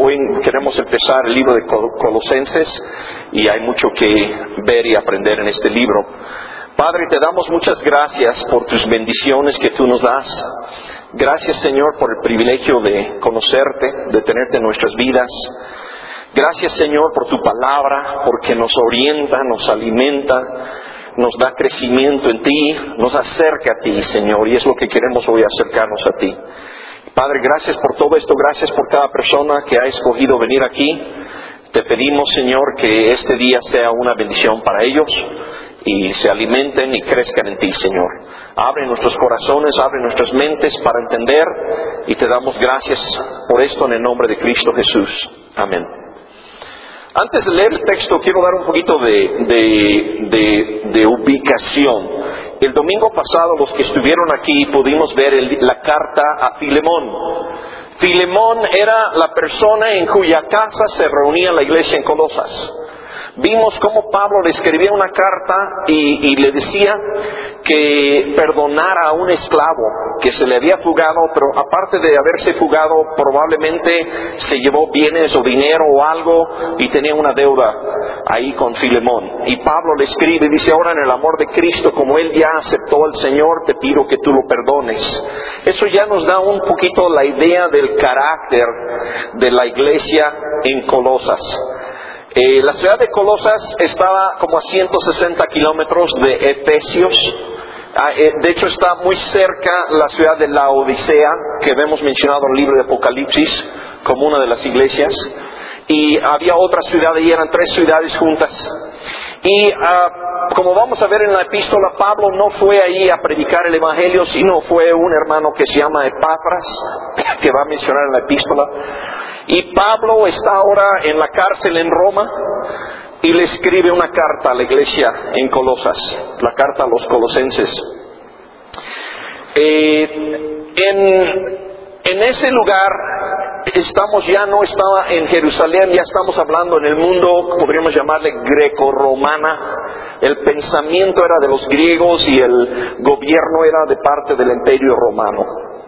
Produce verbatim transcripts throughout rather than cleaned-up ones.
hoy queremos empezar el libro de Colosenses y hay mucho que ver y aprender en este libro. Padre, te damos muchas gracias por tus bendiciones que tú nos das. Gracias, Señor, por el privilegio de conocerte, de tenerte en nuestras vidas. Gracias, Señor, por tu palabra, porque nos orienta, nos alimenta, nos da crecimiento en ti, nos acerca a ti, Señor, y es lo que queremos hoy, acercarnos a ti. Padre, gracias por todo esto, gracias por cada persona que ha escogido venir aquí. Te pedimos, Señor, que este día sea una bendición para ellos y se alimenten y crezcan en ti, Señor. Abre nuestros corazones, abre nuestras mentes para entender y te damos gracias por esto en el nombre de Cristo Jesús. Amén. Antes de leer el texto, quiero dar un poquito de, de, de, de ubicación. El domingo pasado, los que estuvieron aquí, pudimos ver el, la carta a Filemón. Filemón era la persona en cuya casa se reunía la iglesia en Colosas. Vimos cómo Pablo le escribía una carta y, y le decía que perdonara a un esclavo que se le había fugado, pero aparte de haberse fugado, probablemente se llevó bienes o dinero o algo y tenía una deuda ahí con Filemón. Y Pablo le escribe y dice: ahora en el amor de Cristo, como él ya aceptó al Señor, te pido que tú lo perdones. Eso ya nos da un poquito la idea del carácter de la iglesia en Colosas. Eh, la ciudad de Colosas estaba como a ciento sesenta kilómetros de Efesios. Ah, eh, de hecho está muy cerca la ciudad de la Odisea, que vemos mencionado en el libro de Apocalipsis como una de las iglesias. Y había otra ciudad y eran tres ciudades juntas. Y uh, como vamos a ver en la epístola, Pablo no fue ahí a predicar el evangelio, sino fue un hermano que se llama Epafras, que va a mencionar en la epístola. Y Pablo está ahora en la cárcel en Roma y le escribe una carta a la iglesia en Colosas, la carta a los colosenses. Eh, en, en ese lugar estamos ya, no estaba en Jerusalén, ya estamos hablando en el mundo, podríamos llamarle greco-romana. El pensamiento era de los griegos y el gobierno era de parte del imperio romano.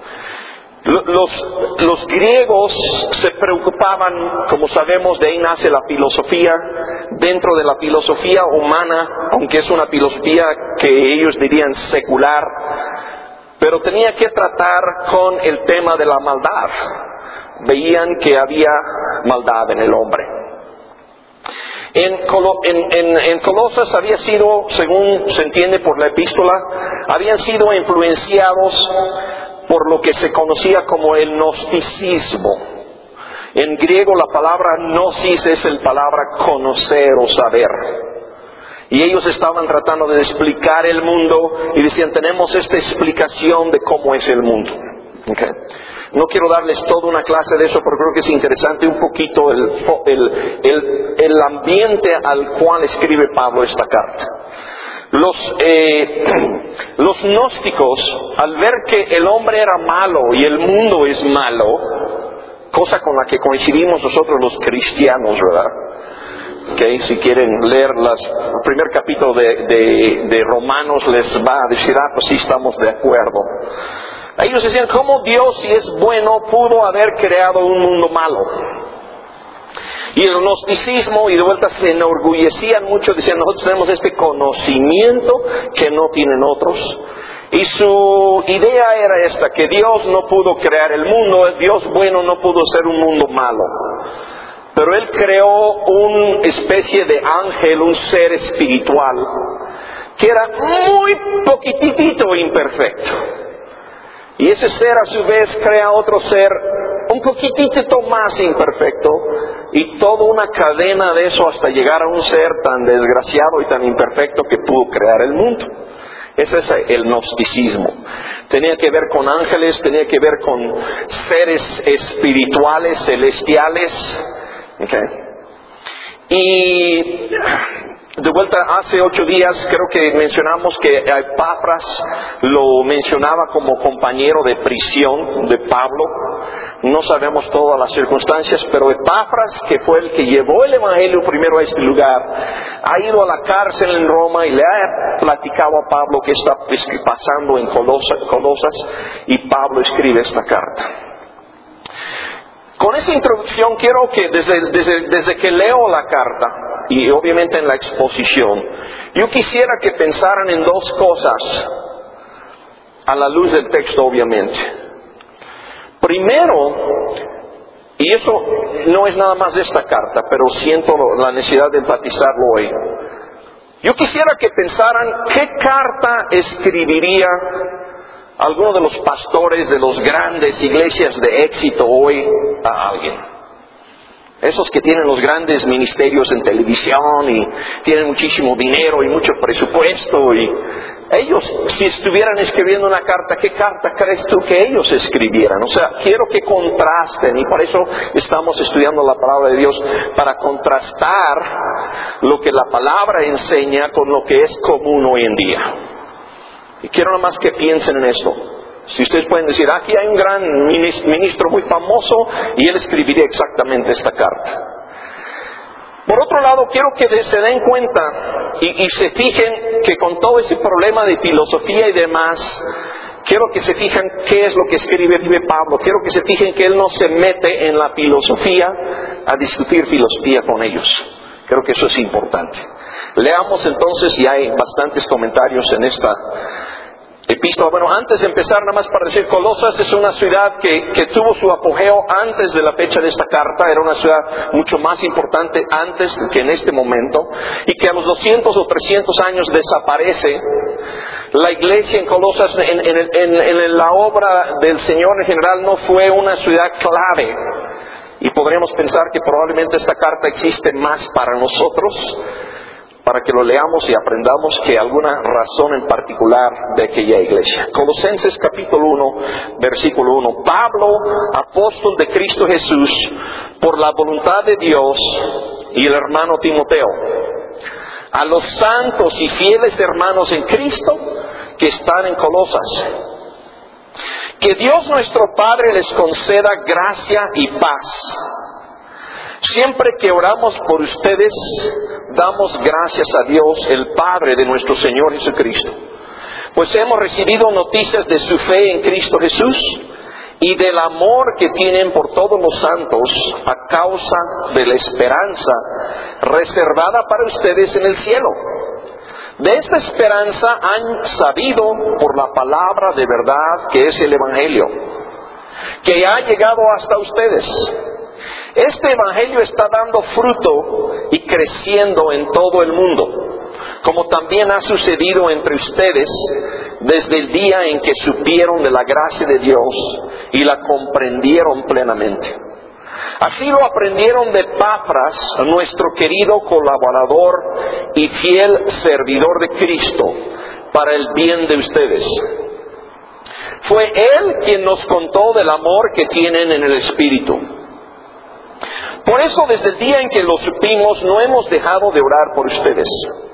Los, los griegos se preocupaban, como sabemos, de ahí nace la filosofía. Dentro de la filosofía humana, aunque es una filosofía que ellos dirían secular, pero tenía que tratar con el tema de la maldad. Veían que había maldad en el hombre. En, Colo, en, en, en Colosas había sido, según se entiende por la epístola, habían sido influenciados por lo que se conocía como el gnosticismo. En griego la palabra gnosis es la palabra conocer o saber. Y ellos estaban tratando de explicar el mundo y decían: tenemos esta explicación de cómo es el mundo. Okay. No quiero darles toda una clase de eso, pero creo que es interesante un poquito el, el, el, el ambiente al cual escribe Pablo esta carta. Los, eh, los gnósticos, al ver que el hombre era malo y el mundo es malo, cosa con la que coincidimos nosotros los cristianos, ¿verdad? Okay, si quieren leer las, el primer capítulo de, de, de Romanos, les va a decir: ah, pues sí, estamos de acuerdo. Ellos decían: ¿cómo Dios, si es bueno, pudo haber creado un mundo malo? Y el gnosticismo, y de vuelta se enorgullecían mucho, decían: nosotros tenemos este conocimiento que no tienen otros. Y su idea era esta, que Dios no pudo crear el mundo, Dios bueno no pudo ser un mundo malo. Pero Él creó una especie de ángel, un ser espiritual, que era muy poquitito imperfecto. Y ese ser a su vez crea otro ser un poquitito más imperfecto, y toda una cadena de eso hasta llegar a un ser tan desgraciado y tan imperfecto que pudo crear el mundo. Ese es el gnosticismo. Tenía que ver con ángeles, tenía que ver con seres espirituales, celestiales. Okay. Y de vuelta, hace ocho días creo que mencionamos que Epafras lo mencionaba como compañero de prisión de Pablo. No sabemos todas las circunstancias, pero Epafras, que fue el que llevó el evangelio primero a este lugar, ha ido a la cárcel en Roma y le ha platicado a Pablo qué está pasando en Colosas, y Pablo escribe esta carta. Con esa introducción quiero que desde, desde, desde que leo la carta, y obviamente en la exposición, yo quisiera que pensaran en dos cosas, a la luz del texto obviamente. Primero, y eso no es nada más de esta carta, pero siento la necesidad de enfatizarlo hoy. Yo quisiera que pensaran qué carta escribiría alguno de los pastores de las grandes iglesias de éxito hoy a alguien. Esos que tienen los grandes ministerios en televisión y tienen muchísimo dinero y mucho presupuesto. Y ellos, si estuvieran escribiendo una carta, ¿qué carta crees tú que ellos escribieran? O sea, quiero que contrasten, y por eso estamos estudiando la palabra de Dios, para contrastar lo que la palabra enseña con lo que es común hoy en día. Y quiero nada más que piensen en esto. Si ustedes pueden decir, aquí hay un gran ministro muy famoso y él escribiría exactamente esta carta. Por otro lado, quiero que se den cuenta y, y se fijen que con todo ese problema de filosofía y demás, quiero que se fijen qué es lo que escribe Pablo. Quiero que se fijen que él no se mete en la filosofía a discutir filosofía con ellos. Creo que eso es importante. Leamos entonces, y hay bastantes comentarios en esta epístola. Bueno, antes de empezar, nada más para decir, Colosas es una ciudad que, que tuvo su apogeo antes de la fecha de esta carta. Era una ciudad mucho más importante antes que en este momento, y que a los doscientos o trescientos años desaparece. La iglesia en Colosas, en, en, en, en la obra del Señor en general, no fue una ciudad clave. Y podríamos pensar que probablemente esta carta existe más para nosotros, para que lo leamos y aprendamos que alguna razón en particular de aquella iglesia. Colosenses capítulo uno, versículo uno. Pablo, apóstol de Cristo Jesús, por la voluntad de Dios, y el hermano Timoteo, a los santos y fieles hermanos en Cristo que están en Colosas. Que Dios nuestro Padre les conceda gracia y paz. Siempre que oramos por ustedes, damos gracias a Dios, el Padre de nuestro Señor Jesucristo, pues hemos recibido noticias de su fe en Cristo Jesús y del amor que tienen por todos los santos a causa de la esperanza reservada para ustedes en el cielo. De esta esperanza han sabido por la palabra de verdad que es el Evangelio, que ha llegado hasta ustedes. Este Evangelio está dando fruto y creciendo en todo el mundo, como también ha sucedido entre ustedes desde el día en que supieron de la gracia de Dios y la comprendieron plenamente. Así lo aprendieron de Epafras, nuestro querido colaborador y fiel servidor de Cristo, para el bien de ustedes. Fue Él quien nos contó del amor que tienen en el Espíritu. Por eso, desde el día en que lo supimos, no hemos dejado de orar por ustedes.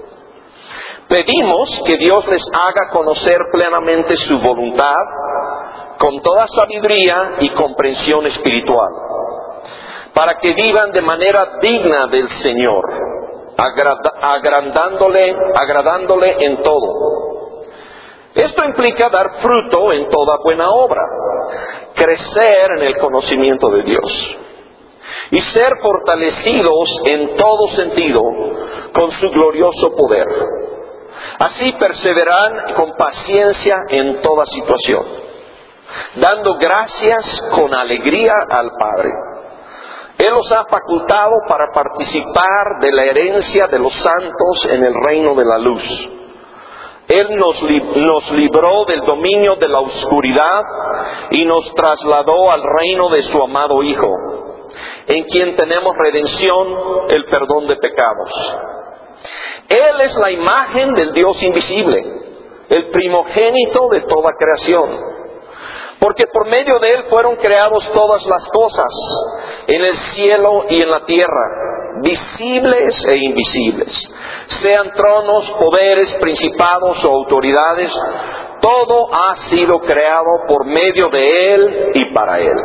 Pedimos que Dios les haga conocer plenamente su voluntad, con toda sabiduría y comprensión espiritual, para que vivan de manera digna del Señor, agrada, agradándole, agradándole en todo. Esto implica dar fruto en toda buena obra, crecer en el conocimiento de Dios y ser fortalecidos en todo sentido con su glorioso poder. Así perseveran con paciencia en toda situación, dando gracias con alegría al Padre. Él los ha facultado para participar de la herencia de los santos en el reino de la luz. Él nos, li- nos libró del dominio de la oscuridad y nos trasladó al reino de su amado Hijo, en quien tenemos redención, el perdón de pecados. Él es la imagen del Dios invisible, el primogénito de toda creación. Porque por medio de Él fueron creadas todas las cosas, en el cielo y en la tierra, visibles e invisibles, sean tronos, poderes, principados o autoridades. Todo ha sido creado por medio de Él y para Él.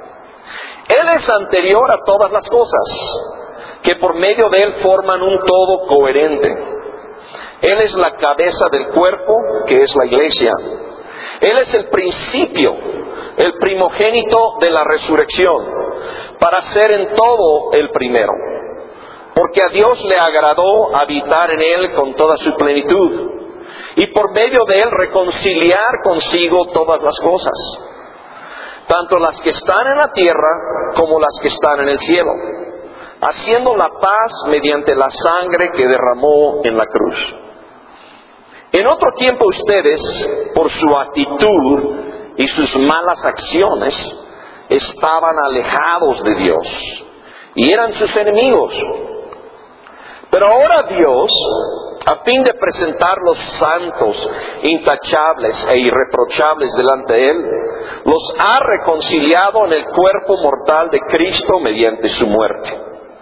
Él es anterior a todas las cosas, que por medio de Él forman un todo coherente. Él es la cabeza del cuerpo, que es la iglesia. Él es el principio, el primogénito de la resurrección, para ser en todo el primero, porque a Dios le agradó habitar en él con toda su plenitud, y por medio de él reconciliar consigo todas las cosas, tanto las que están en la tierra como las que están en el cielo, haciendo la paz mediante la sangre que derramó en la cruz. En otro tiempo ustedes, por su actitud y sus malas acciones, estaban alejados de Dios y eran sus enemigos. Pero ahora Dios, a fin de presentarlos santos, intachables e irreprochables delante de Él, los ha reconciliado en el cuerpo mortal de Cristo mediante su muerte,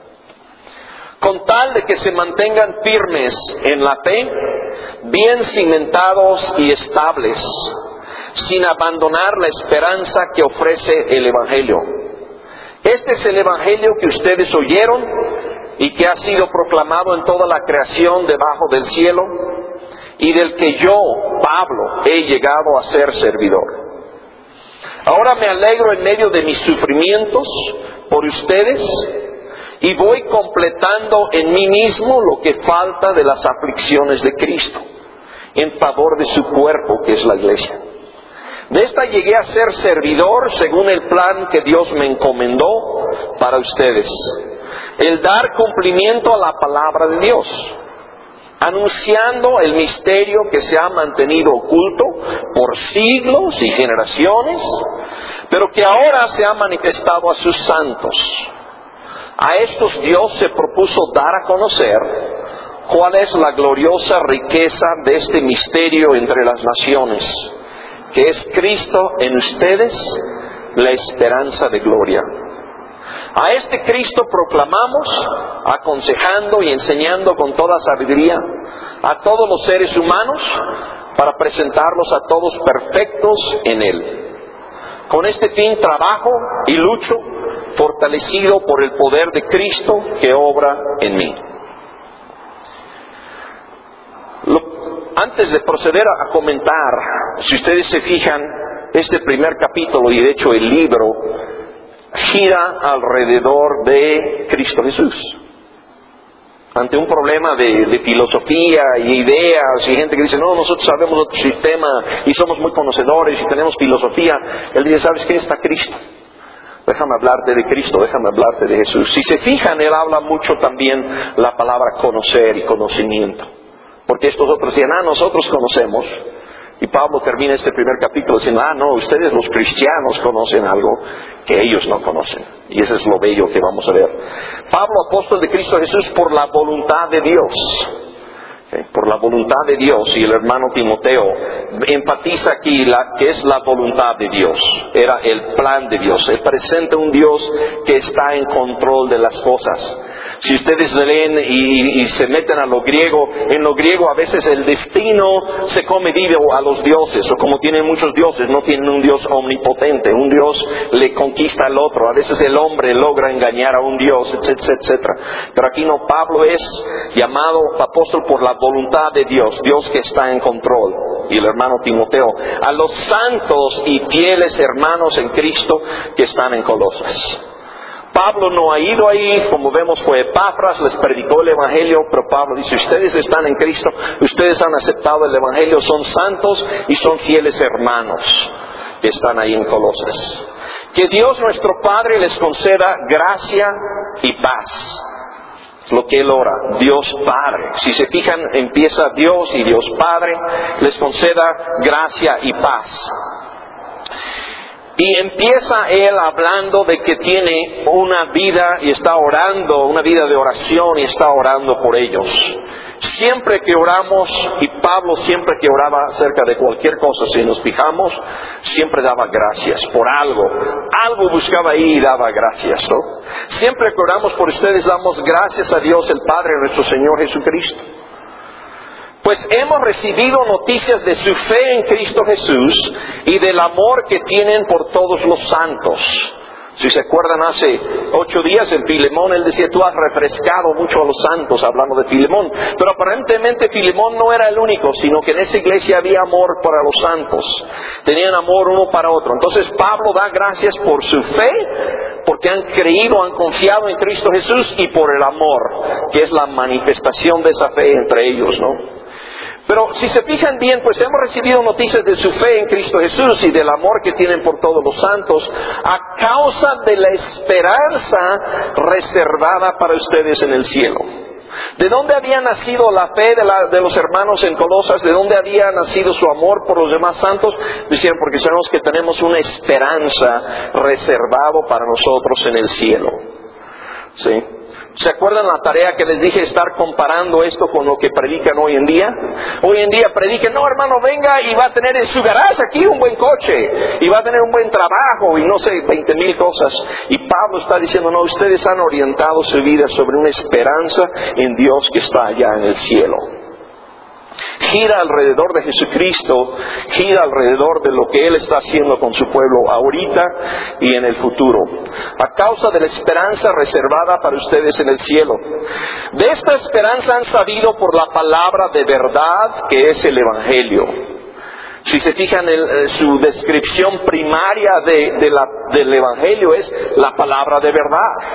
con tal de que se mantengan firmes en la fe, bien cimentados y estables, sin abandonar la esperanza que ofrece el Evangelio. Este es el Evangelio que ustedes oyeron y que ha sido proclamado en toda la creación debajo del cielo, y del que yo, Pablo, he llegado a ser servidor. Ahora me alegro en medio de mis sufrimientos por ustedes, y voy completando en mí mismo lo que falta de las aflicciones de Cristo, en favor de su cuerpo, que es la iglesia. De esta llegué a ser servidor según el plan que Dios me encomendó para ustedes, el dar cumplimiento a la palabra de Dios, anunciando el misterio que se ha mantenido oculto por siglos y generaciones, pero que ahora se ha manifestado a sus santos. A estos Dios se propuso dar a conocer cuál es la gloriosa riqueza de este misterio entre las naciones, que es Cristo en ustedes, la esperanza de gloria. A este Cristo proclamamos, aconsejando y enseñando con toda sabiduría a todos los seres humanos, para presentarlos a todos perfectos en Él. Con este fin trabajo y lucho, fortalecido por el poder de Cristo que obra en mí. Lo, antes de proceder a, a comentar, si ustedes se fijan, este primer capítulo, y de hecho el libro, gira alrededor de Cristo Jesús. Ante un problema de, de filosofía y ideas y gente que dice, no, nosotros sabemos otro sistema y somos muy conocedores y tenemos filosofía, Él dice, ¿sabes qué? Está Cristo. Déjame hablarte de Cristo, déjame hablarte de Jesús. Si se fijan, Él habla mucho también la palabra conocer y conocimiento. Porque estos otros dicen, ah, nosotros conocemos. Y Pablo termina este primer capítulo diciendo, ah, no, ustedes los cristianos conocen algo que ellos no conocen. Y eso es lo bello que vamos a ver. Pablo, apóstol de Cristo Jesús, por la voluntad de Dios. ¿Okay? Por la voluntad de Dios. Y el hermano Timoteo enfatiza aquí la, que es la voluntad de Dios. Era el plan de Dios. Él presenta un Dios que está en control de las cosas. Si ustedes leen y, y se meten a lo griego, en lo griego a veces el destino se come vivo a los dioses, o como tienen muchos dioses, no tienen un Dios omnipotente, un Dios le conquista al otro, a veces el hombre logra engañar a un Dios, etcétera, etcétera. Pero aquí no, Pablo es llamado apóstol por la voluntad de Dios, Dios que está en control. Y el hermano Timoteo, a los santos y fieles hermanos en Cristo que están en Colosas. Pablo no ha ido ahí, como vemos fue Epafras, les predicó el Evangelio, pero Pablo dice, ustedes están en Cristo, ustedes han aceptado el Evangelio, son santos y son fieles hermanos que están ahí en Colosas. Que Dios nuestro Padre les conceda gracia y paz. Es lo que Él ora, Dios Padre. Si se fijan, empieza Dios y Dios Padre, les conceda gracia y paz. Y empieza Él hablando de que tiene una vida y está orando, una vida de oración y está orando por ellos. Siempre que oramos, y Pablo siempre que oraba acerca de cualquier cosa, si nos fijamos, siempre daba gracias por algo. Algo buscaba ahí y daba gracias, ¿no? Siempre que oramos por ustedes, damos gracias a Dios el Padre, nuestro Señor Jesucristo. Pues hemos recibido noticias de su fe en Cristo Jesús y del amor que tienen por todos los santos. Si se acuerdan, hace ocho días en Filemón, él decía, tú has refrescado mucho a los santos, hablando de Filemón. Pero aparentemente Filemón no era el único, sino que en esa iglesia había amor para los santos. Tenían amor uno para otro. Entonces Pablo da gracias por su fe, porque han creído, han confiado en Cristo Jesús, y por el amor, que es la manifestación de esa fe entre ellos, ¿no? Pero si se fijan bien, pues hemos recibido noticias de su fe en Cristo Jesús y del amor que tienen por todos los santos a causa de la esperanza reservada para ustedes en el cielo. ¿De dónde había nacido la fe de, la, de los hermanos en Colosas? ¿De dónde había nacido su amor por los demás santos? Decían, porque sabemos que tenemos una esperanza reservada para nosotros en el cielo. ¿Sí? ¿Se acuerdan la tarea que les dije, estar comparando esto con lo que predican hoy en día? Hoy en día predican, no hermano, venga y va a tener en su garage aquí un buen coche, y va a tener un buen trabajo, y no sé, veinte mil cosas. Y Pablo está diciendo, no, ustedes han orientado su vida sobre una esperanza en Dios que está allá en el cielo. Gira alrededor de Jesucristo, gira alrededor de lo que Él está haciendo con su pueblo ahorita y en el futuro, a causa de la esperanza reservada para ustedes en el cielo. De esta esperanza han sabido por la palabra de verdad que es el Evangelio. Si se fijan, en su descripción primaria de, de la, del Evangelio es la palabra de verdad.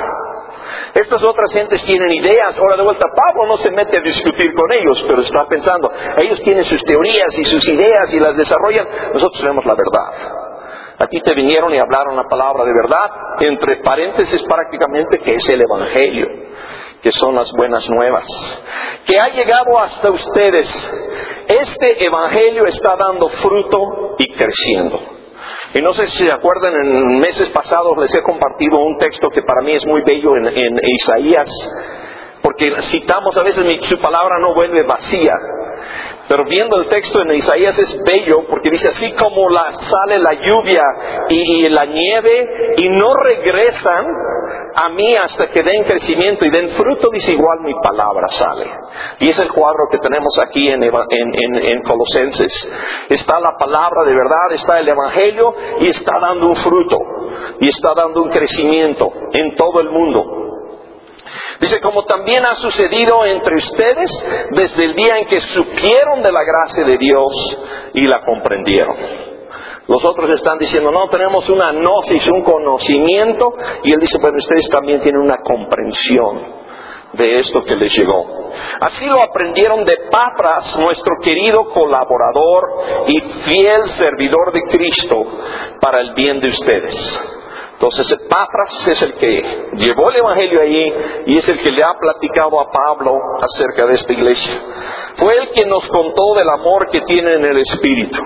Estas otras gentes tienen ideas. Ahora de vuelta, Pablo no se mete a discutir con ellos, pero está pensando, ellos tienen sus teorías y sus ideas y las desarrollan. Nosotros tenemos la verdad. Aquí te vinieron y hablaron la palabra de verdad, entre paréntesis prácticamente, que es el Evangelio, que son las buenas nuevas, que ha llegado hasta ustedes. Este Evangelio está dando fruto y creciendo. Y no sé si se acuerdan, en meses pasados les he compartido un texto que para mí es muy bello en, en Isaías, porque citamos a veces, mi, su palabra no vuelve vacía. Pero viendo el texto en Isaías es bello, porque dice, así como la, sale la lluvia y, y la nieve y no regresan a mí hasta que den crecimiento y den fruto, dice, igual mi palabra sale. Y es el cuadro que tenemos aquí en, en, en, en Colosenses. Está la palabra de verdad, está el Evangelio, y está dando un fruto, y está dando un crecimiento en todo el mundo. Dice, como también ha sucedido entre ustedes desde el día en que supieron de la gracia de Dios y la comprendieron. Los otros están diciendo, no, tenemos una gnosis, un conocimiento, y él dice, bueno, ustedes también tienen una comprensión de esto que les llegó. Así lo aprendieron de Epafras, nuestro querido colaborador y fiel servidor de Cristo, para el bien de ustedes. Entonces Epafras es el que llevó el Evangelio allí y es el que le ha platicado a Pablo acerca de esta iglesia. Fue el que nos contó del amor que tiene en el Espíritu.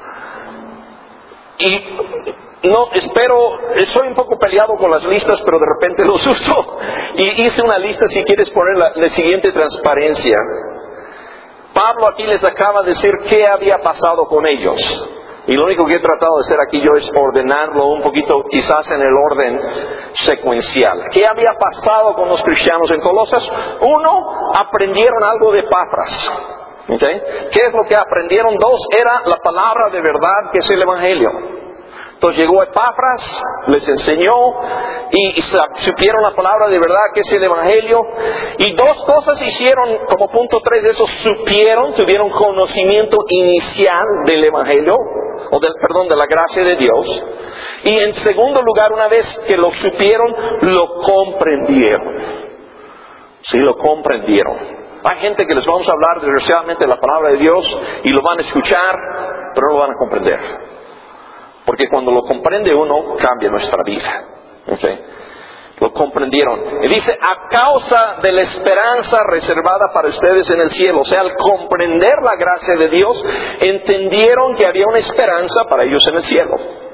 Y no, espero, soy un poco peleado con las listas, pero de repente los uso. Y hice una lista, si quieres poner la, la siguiente transparencia. Pablo aquí les acaba de decir qué había pasado con ellos. Y lo único que he tratado de hacer aquí yo es ordenarlo un poquito, quizás en el orden secuencial. ¿Qué había pasado con los cristianos en Colosas? Uno, aprendieron algo de Epafras. ¿Okay? ¿Qué es lo que aprendieron? Dos, era la palabra de verdad, que es el Evangelio. Entonces llegó Epafras, les enseñó y, y supieron la palabra de verdad, que es el Evangelio. Y dos cosas hicieron como punto tres de eso: supieron, tuvieron conocimiento inicial del Evangelio, o del, perdón, de la gracia de Dios. Y en segundo lugar, una vez que lo supieron, lo comprendieron. Sí, lo comprendieron. Hay gente que les vamos a hablar desgraciadamente de la palabra de Dios y lo van a escuchar, pero no lo van a comprender. Porque cuando lo comprende uno, cambia nuestra vida. ¿Okay? Lo comprendieron. Y dice, a causa de la esperanza reservada para ustedes en el cielo. O sea, al comprender la gracia de Dios, entendieron que había una esperanza para ellos en el cielo.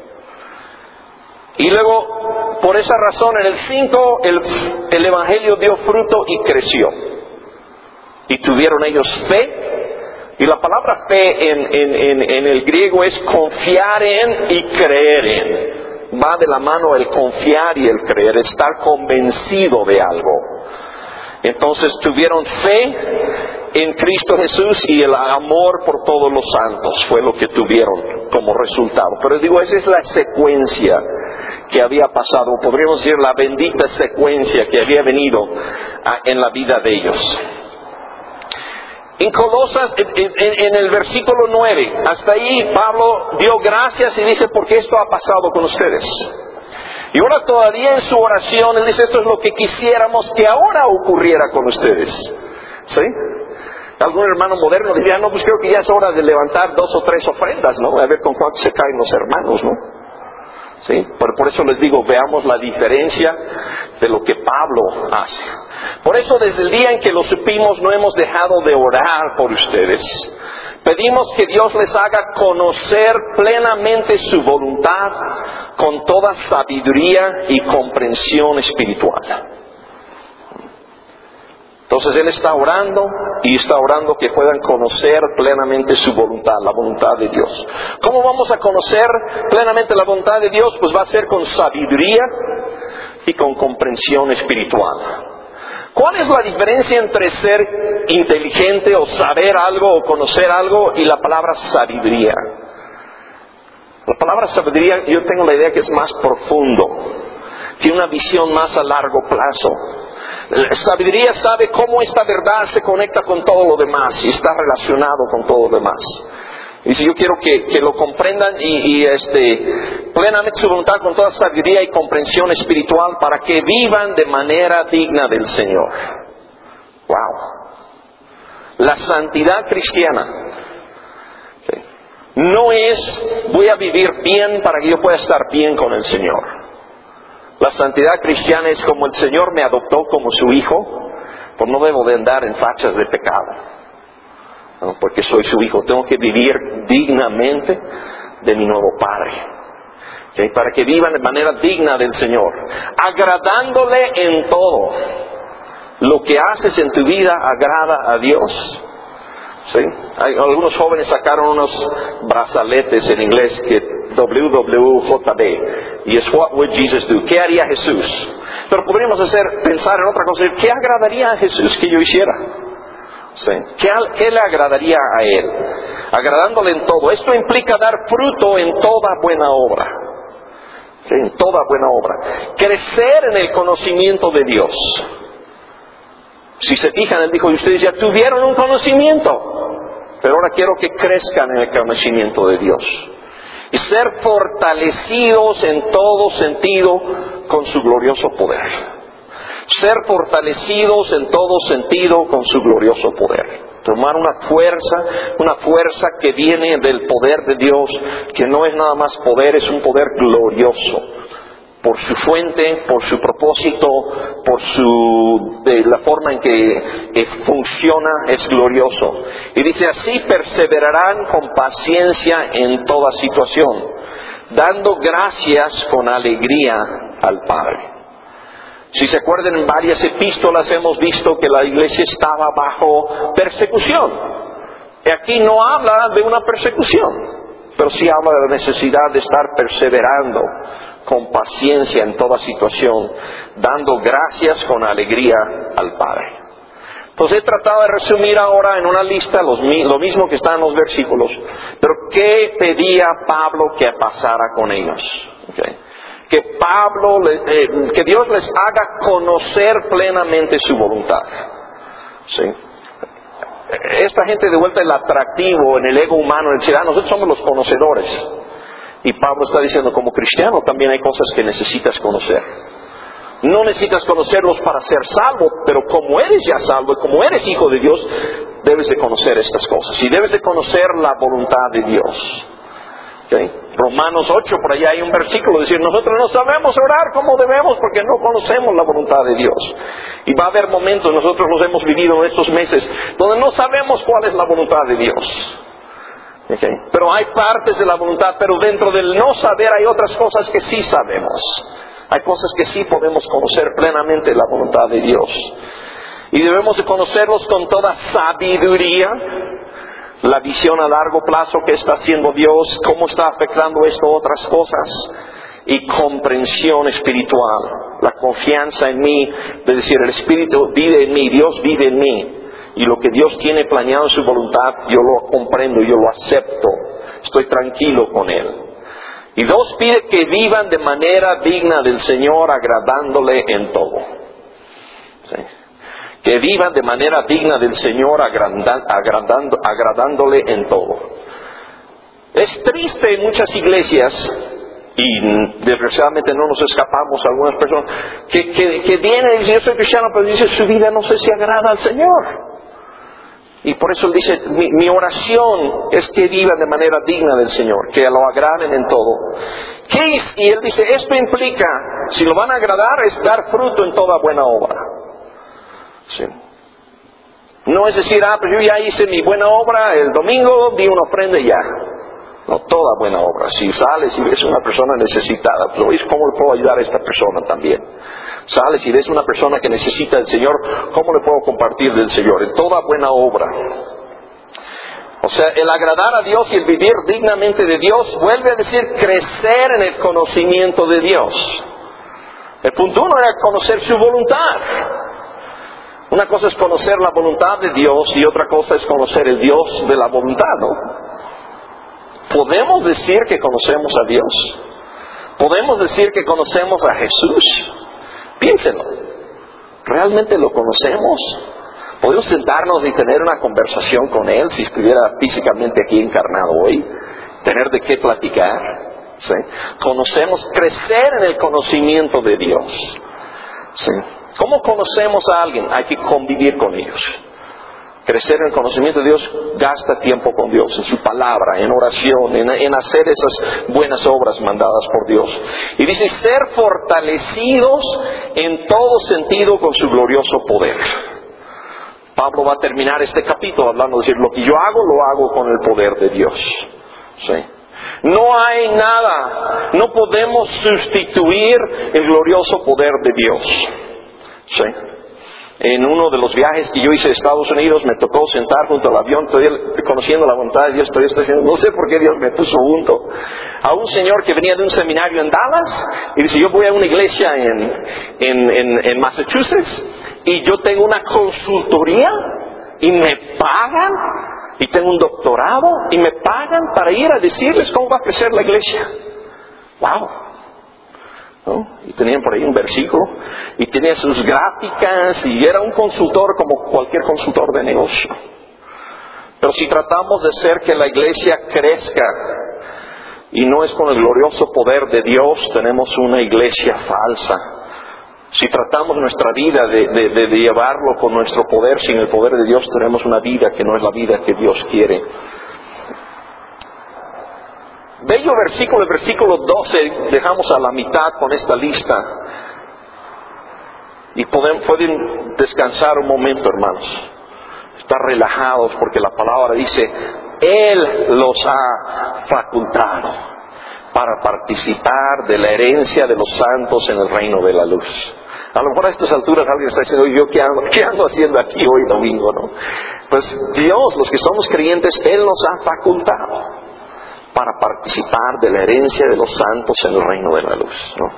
Y luego, por esa razón, en el cinco, el, el Evangelio dio fruto y creció. Y tuvieron ellos fe. Y la palabra fe en, en, en, en el griego es confiar en y creer en. Va de la mano el confiar y el creer, estar convencido de algo. Entonces tuvieron fe en Cristo Jesús y el amor por todos los santos fue lo que tuvieron como resultado. Pero digo, esa es la secuencia que había pasado, podríamos decir la bendita secuencia que había venido a, en la vida de ellos. En Colosas, en, en, en el versículo nueve, hasta ahí Pablo dio gracias y dice, porque esto ha pasado con ustedes. Y ahora todavía en su oración, él dice, esto es lo que quisiéramos que ahora ocurriera con ustedes. ¿Sí? Algún hermano moderno diría, no, pues creo que ya es hora de levantar dos o tres ofrendas, ¿no? A ver con cuánto se caen los hermanos, ¿no? ¿Sí? Pero por eso les digo, veamos la diferencia de lo que Pablo hace. Por eso desde el día en que lo supimos no hemos dejado de orar por ustedes. Pedimos que Dios les haga conocer plenamente su voluntad con toda sabiduría y comprensión espiritual. Entonces Él está orando y está orando que puedan conocer plenamente su voluntad, la voluntad de Dios. ¿Cómo vamos a conocer plenamente la voluntad de Dios? Pues va a ser con sabiduría y con comprensión espiritual. ¿Cuál es la diferencia entre ser inteligente o saber algo o conocer algo y la palabra sabiduría? La palabra sabiduría, yo tengo la idea que es más profundo, tiene una visión más a largo plazo. La sabiduría sabe cómo esta verdad se conecta con todo lo demás y está relacionado con todo lo demás. Y si yo quiero que, que lo comprendan y, y este, plenamente su voluntad con toda sabiduría y comprensión espiritual para que vivan de manera digna del Señor. Wow. La santidad cristiana, ¿sí?, no es voy a vivir bien para que yo pueda estar bien con el Señor. La santidad cristiana es como el Señor me adoptó como su hijo, pues no debo de andar en fachas de pecado, ¿no? Porque soy su hijo, tengo que vivir dignamente de mi nuevo Padre, ¿sí?, para que vivan de manera digna del Señor, agradándole en todo. Lo que haces en tu vida agrada a Dios. ¿Sí? Hay, algunos jóvenes sacaron unos brazaletes en inglés que W W J D y es What would Jesus do? ¿Qué haría Jesús? Pero podríamos hacer, pensar en otra cosa. ¿Qué agradaría a Jesús que yo hiciera? ¿Sí? ¿Qué, ¿Qué le agradaría a Él? Agradándole en todo. Esto implica dar fruto en toda buena obra. ¿Sí? En toda buena obra. Crecer en el conocimiento de Dios. Si se fijan, Él dijo, y ustedes ya tuvieron un conocimiento, pero ahora quiero que crezcan en el conocimiento de Dios. Y ser fortalecidos en todo sentido con su glorioso poder. Ser fortalecidos en todo sentido con su glorioso poder. Tomar una fuerza, una fuerza que viene del poder de Dios, que no es nada más poder, es un poder glorioso. Por su fuente, por su propósito, por su de la forma en que eh, funciona, es glorioso. Y dice, así perseverarán con paciencia en toda situación, dando gracias con alegría al Padre. Si se acuerdan, en varias epístolas hemos visto que la iglesia estaba bajo persecución. Y aquí no habla de una persecución, pero sí habla de la necesidad de estar perseverando con paciencia en toda situación, dando gracias con alegría al Padre. Entonces he tratado de resumir ahora en una lista los, lo mismo que está en los versículos, pero ¿qué pedía Pablo que pasara con ellos? Okay. Que Pablo, eh, que Dios les haga conocer plenamente su voluntad. ¿Sí? Esta gente de vuelta el atractivo en el ego humano, el decir, ah, nosotros somos los conocedores. Y Pablo está diciendo, como cristiano también hay cosas que necesitas conocer. No necesitas conocerlos para ser salvo, pero como eres ya salvo y como eres hijo de Dios, debes de conocer estas cosas. Y debes de conocer la voluntad de Dios. ¿Okay? Romanos ocho, por allá hay un versículo, decir, nosotros no sabemos orar como debemos porque no conocemos la voluntad de Dios. Y va a haber momentos, nosotros los hemos vivido en estos meses, donde no sabemos cuál es la voluntad de Dios. Okay. Pero hay partes de la voluntad, pero dentro del no saber hay otras cosas que sí sabemos. Hay cosas que sí podemos conocer plenamente la voluntad de Dios. Y debemos de conocerlos con toda sabiduría, la visión a largo plazo que está haciendo Dios, cómo está afectando esto a otras cosas, y comprensión espiritual, la confianza en mí, de decir, el Espíritu vive en mí, Dios vive en mí. Y lo que Dios tiene planeado en su voluntad, yo lo comprendo, yo lo acepto. Estoy tranquilo con Él. Y dos, pide que vivan de manera digna del Señor, agradándole en todo. ¿Sí? Que vivan de manera digna del Señor, agranda, agradando, agradándole en todo. Es triste en muchas iglesias, y desgraciadamente no nos escapamos a algunas personas, que, que, que vienen y dicen, yo soy cristiano, pero dice, su vida no sé si agrada al Señor. Y por eso él dice, mi, mi oración es que vivan de manera digna del Señor, que lo agraden en todo. ¿Qué es? Y él dice, esto implica, si lo van a agradar, es dar fruto en toda buena obra. Sí. No es decir, ah, pues yo ya hice mi buena obra el domingo, di una ofrenda y ya. No, toda buena obra. Si sales y ves una persona necesitada, pues ¿cómo le puedo ayudar a esta persona también? Sales y ves una persona que necesita del Señor, ¿cómo le puedo compartir del Señor? En toda buena obra. O sea, el agradar a Dios y el vivir dignamente de Dios vuelve a decir crecer en el conocimiento de Dios. El punto uno era conocer su voluntad. Una cosa es conocer la voluntad de Dios y otra cosa es conocer el Dios de la voluntad, ¿no? ¿Podemos decir que conocemos a Dios? ¿Podemos decir que conocemos a Jesús? Piénsenlo. ¿Realmente lo conocemos? ¿Podemos sentarnos y tener una conversación con Él si estuviera físicamente aquí encarnado hoy? ¿Tener de qué platicar? ¿Sí? Conocemos, crecer en el conocimiento de Dios. ¿Sí? ¿Cómo conocemos a alguien? Hay que convivir con ellos. Crecer en el conocimiento de Dios, gasta tiempo con Dios, en su palabra, en oración, en, en hacer esas buenas obras mandadas por Dios. Y dice, ser fortalecidos en todo sentido con su glorioso poder. Pablo va a terminar este capítulo hablando de decir, lo que yo hago, lo hago con el poder de Dios. ¿Sí? No hay nada, no podemos sustituir el glorioso poder de Dios. ¿Sí? En uno de los viajes que yo hice a Estados Unidos me tocó sentar junto al avión, todavía conociendo la voluntad de Dios, todavía estoy diciendo, no sé por qué Dios me puso junto a un señor que venía de un seminario en Dallas y dice, yo voy a una iglesia en, en, en, en Massachusetts y yo tengo una consultoría y me pagan y tengo un doctorado y me pagan para ir a decirles cómo va a crecer la iglesia. ¡Wow! ¿No? Y tenían por ahí un versículo y tenía sus gráficas y era un consultor como cualquier consultor de negocio. Pero si tratamos de hacer que la iglesia crezca y no es con el glorioso poder de Dios, tenemos una iglesia falsa. Si tratamos nuestra vida de, de, de, de llevarlo con nuestro poder sin el poder de Dios, tenemos una vida que no es la vida que Dios quiere. Bello versículo, el versículo doce, dejamos a la mitad con esta lista. Y pueden, pueden descansar un momento, hermanos. Estar relajados porque la palabra dice, Él los ha facultado para participar de la herencia de los santos en el reino de la luz. A lo mejor a estas alturas alguien está diciendo, ¿yo qué ando, qué ando haciendo aquí hoy domingo? ¿No? Pues Dios, los que somos creyentes, Él nos ha facultado para participar de la herencia de los santos en el reino de la luz, ¿no?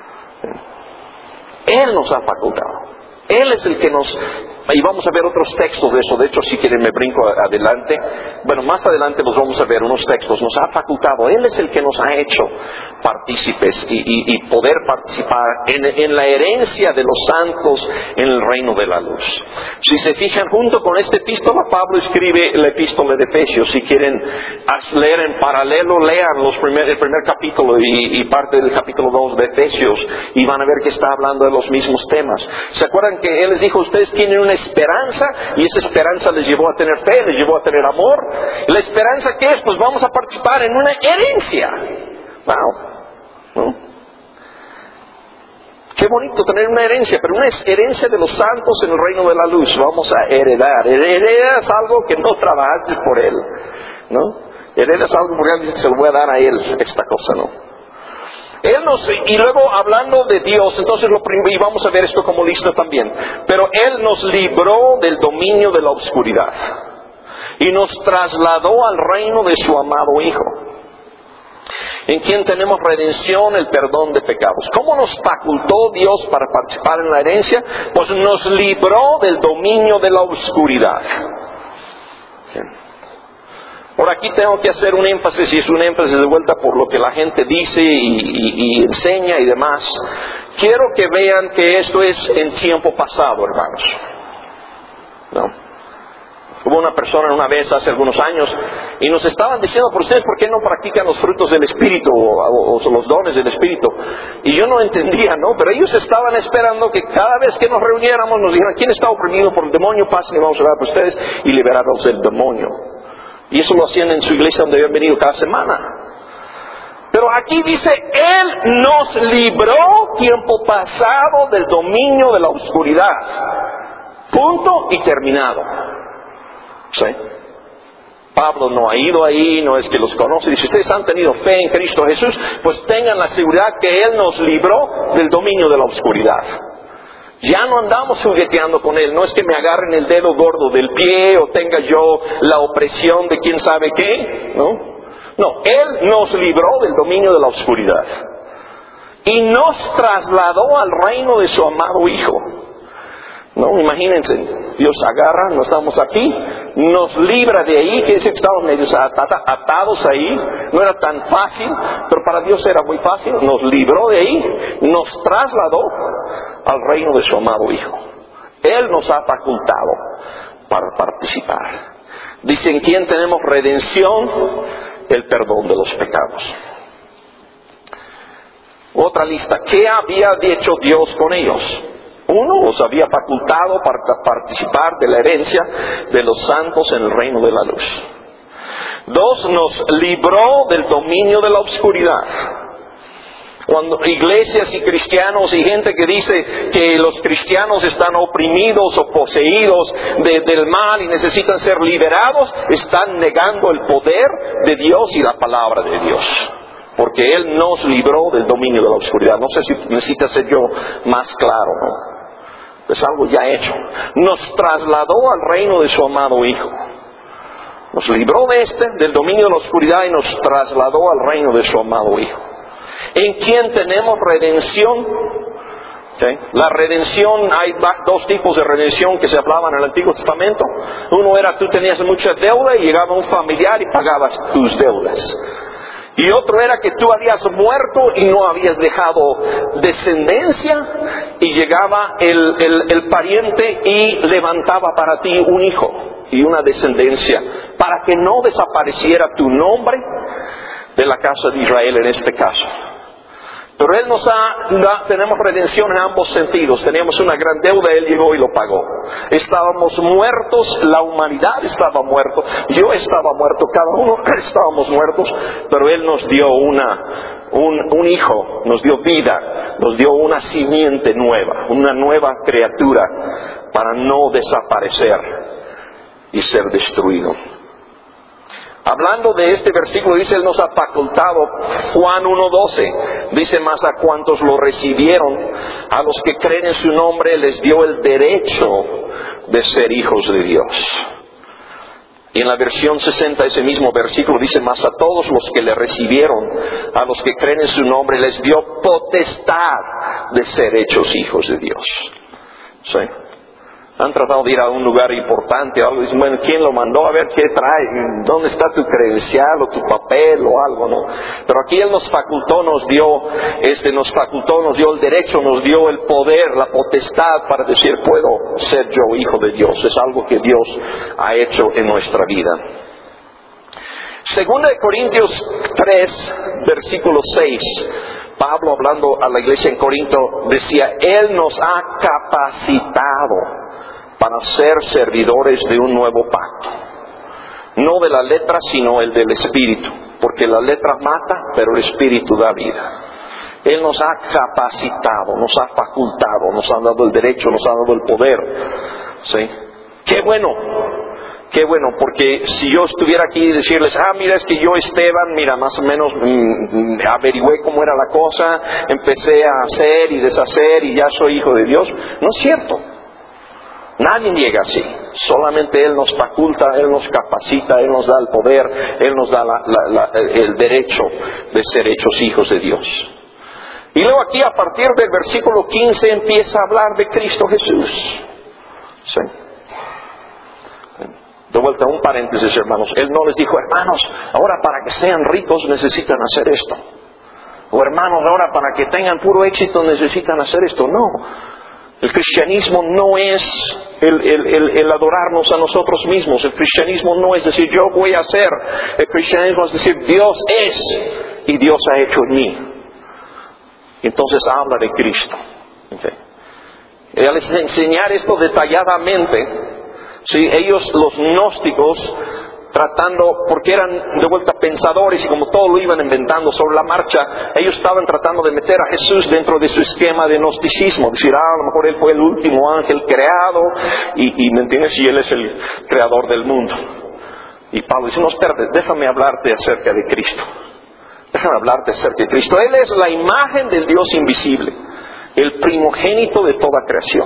Él nos ha facultado. Él es el que nos... Y vamos a ver otros textos de eso. De hecho, si quieren me brinco adelante. Bueno, más adelante los vamos a ver unos textos. Nos ha facultado. Él es el que nos ha hecho partícipes y, y, y poder participar en, en la herencia de los santos en el reino de la luz. Si se fijan, junto con esta epístola, Pablo escribe la epístola de Efesios. Si quieren leer en paralelo, lean los primer, el primer capítulo y, y parte del capítulo dos de Efesios y van a ver que está hablando de los mismos temas. ¿Se acuerdan que Él les dijo, ustedes tienen una esperanza y esa esperanza les llevó a tener fe, les llevó a tener amor? ¿La esperanza qué es? Pues vamos a participar en una herencia. Wow, ¿no? Qué bonito tener una herencia, pero una herencia de los santos en el reino de la luz. Vamos a heredar. Heredas algo que no trabajaste por Él, ¿no? Heredas algo porque Él dice que se lo voy a dar a Él, esta cosa, ¿no? Él nos, y luego hablando de Dios, entonces lo primero, y vamos a ver esto como lista también, pero Él nos libró del dominio de la oscuridad y nos trasladó al reino de su amado Hijo, en quien tenemos redención, el perdón de pecados. ¿Cómo nos facultó Dios para participar en la herencia? Pues nos libró del dominio de la oscuridad. Bien. Por aquí tengo que hacer un énfasis, y es un énfasis de vuelta por lo que la gente dice y, y, y enseña y demás. Quiero que vean que esto es en tiempo pasado, hermanos. ¿No? Hubo una persona una vez hace algunos años y nos estaban diciendo, por ustedes, ¿por qué no practican los frutos del Espíritu o, o, o los dones del Espíritu? Y yo no entendía, ¿no? Pero ellos estaban esperando que cada vez que nos reuniéramos nos dijeran, ¿quién está oprimido por el demonio? Pasen y vamos a orar por ustedes y liberarlos del demonio. Y eso lo hacían en su iglesia donde habían venido cada semana. Pero aquí dice, Él nos libró tiempo pasado del dominio de la oscuridad. Punto y terminado. ¿Sí? Pablo no ha ido ahí, no es que los conoce. Dice, ustedes han tenido fe en Cristo Jesús, pues tengan la seguridad que Él nos libró del dominio de la oscuridad. Ya no andamos jugueteando con Él. No es que me agarren el dedo gordo del pie o tenga yo la opresión de quién sabe qué, ¿no? No, Él nos libró del dominio de la oscuridad y nos trasladó al reino de su amado Hijo. No, imagínense, Dios agarra, no estamos aquí, nos libra de ahí, que dice que estábamos medio atados ahí, no era tan fácil, pero para Dios era muy fácil, nos libró de ahí, nos trasladó al reino de su amado Hijo. Él nos ha facultado para participar. Dice, ¿en quién tenemos redención? El perdón de los pecados. Otra lista, ¿qué había dicho Dios con ellos? Uno, los había facultado para participar de la herencia de los santos en el reino de la luz. Dos, nos libró del dominio de la oscuridad. Cuando iglesias y cristianos y gente que dice que los cristianos están oprimidos o poseídos de, del mal y necesitan ser liberados, están negando el poder de Dios y la palabra de Dios. Porque Él nos libró del dominio de la oscuridad. No sé si necesita ser yo más claro, ¿no? Es algo ya hecho. Nos trasladó al reino de su amado Hijo. Nos libró de este, del dominio de la oscuridad, y nos trasladó al reino de su amado Hijo. ¿En quién tenemos redención? ¿Sí? La redención, hay dos tipos de redención que se hablaban en el Antiguo Testamento. Uno era tú tenías mucha deuda y llegaba un familiar y pagabas tus deudas. Y otro era que tú habías muerto y no habías dejado descendencia, y llegaba el, el, el pariente y levantaba para ti un hijo y una descendencia, para que no desapareciera tu nombre de la casa de Israel en este caso. Pero Él nos ha, tenemos redención en ambos sentidos. Teníamos una gran deuda, Él llegó y lo pagó. Estábamos muertos, la humanidad estaba muerta, yo estaba muerto, cada uno estábamos muertos, pero Él nos dio una, un, un hijo, nos dio vida, nos dio una simiente nueva, una nueva criatura, para no desaparecer y ser destruido. Hablando de este versículo, dice, Él nos ha facultado, Juan uno doce, dice, más a cuantos lo recibieron, a los que creen en su nombre, les dio el derecho de ser hijos de Dios. Y en la versión sesenta, ese mismo versículo dice, más a todos los que le recibieron, a los que creen en su nombre, les dio potestad de ser hechos hijos de Dios. ¿Sí? Han tratado de ir a un lugar importante o algo, dicen, bueno, ¿quién lo mandó? A ver qué trae, ¿dónde está tu credencial o tu papel o algo, no? Pero aquí Él nos facultó, nos dio, este, nos facultó, nos dio el derecho, nos dio el poder, la potestad para decir, puedo ser yo hijo de Dios. Es algo que Dios ha hecho en nuestra vida. Segunda de Corintios tres, versículo seis. Pablo, hablando a la iglesia en Corinto, decía, Él nos ha capacitado para ser servidores de un nuevo pacto. No de la letra, sino el del Espíritu. Porque la letra mata, pero el Espíritu da vida. Él nos ha capacitado, nos ha facultado, nos ha dado el derecho, nos ha dado el poder. ¿Sí? ¡Qué bueno! Qué bueno, porque si yo estuviera aquí y decirles, ah, mira, es que yo, Esteban, mira, más o menos mmm, averigüé cómo era la cosa, empecé a hacer y deshacer y ya soy hijo de Dios. No es cierto. Nadie llega así. Solamente Él nos faculta, Él nos capacita, Él nos da el poder, Él nos da la, la, la, el derecho de ser hechos hijos de Dios. Y luego aquí, a partir del versículo quince, empieza a hablar de Cristo Jesús. ¿Sí? De vuelta, un paréntesis, hermanos. Él no les dijo, hermanos, ahora para que sean ricos necesitan hacer esto. O hermanos, ahora para que tengan puro éxito necesitan hacer esto. No. El cristianismo no es el, el, el, el adorarnos a nosotros mismos. El cristianismo no es decir, yo voy a hacer. El cristianismo es decir, Dios es y Dios ha hecho en mí. Entonces habla de Cristo. Okay. Y al enseñar esto detalladamente, sí, ellos, los gnósticos, tratando, porque eran de vuelta pensadores y como todo lo iban inventando sobre la marcha, ellos estaban tratando de meter a Jesús dentro de su esquema de gnosticismo, decir, ah, a lo mejor Él fue el último ángel creado y, y ¿me entiendes? Y Él es el creador del mundo. Y Pablo dice, no, espérate, déjame hablarte acerca de Cristo. Déjame hablarte acerca de Cristo. Él es la imagen del Dios invisible, el primogénito de toda creación.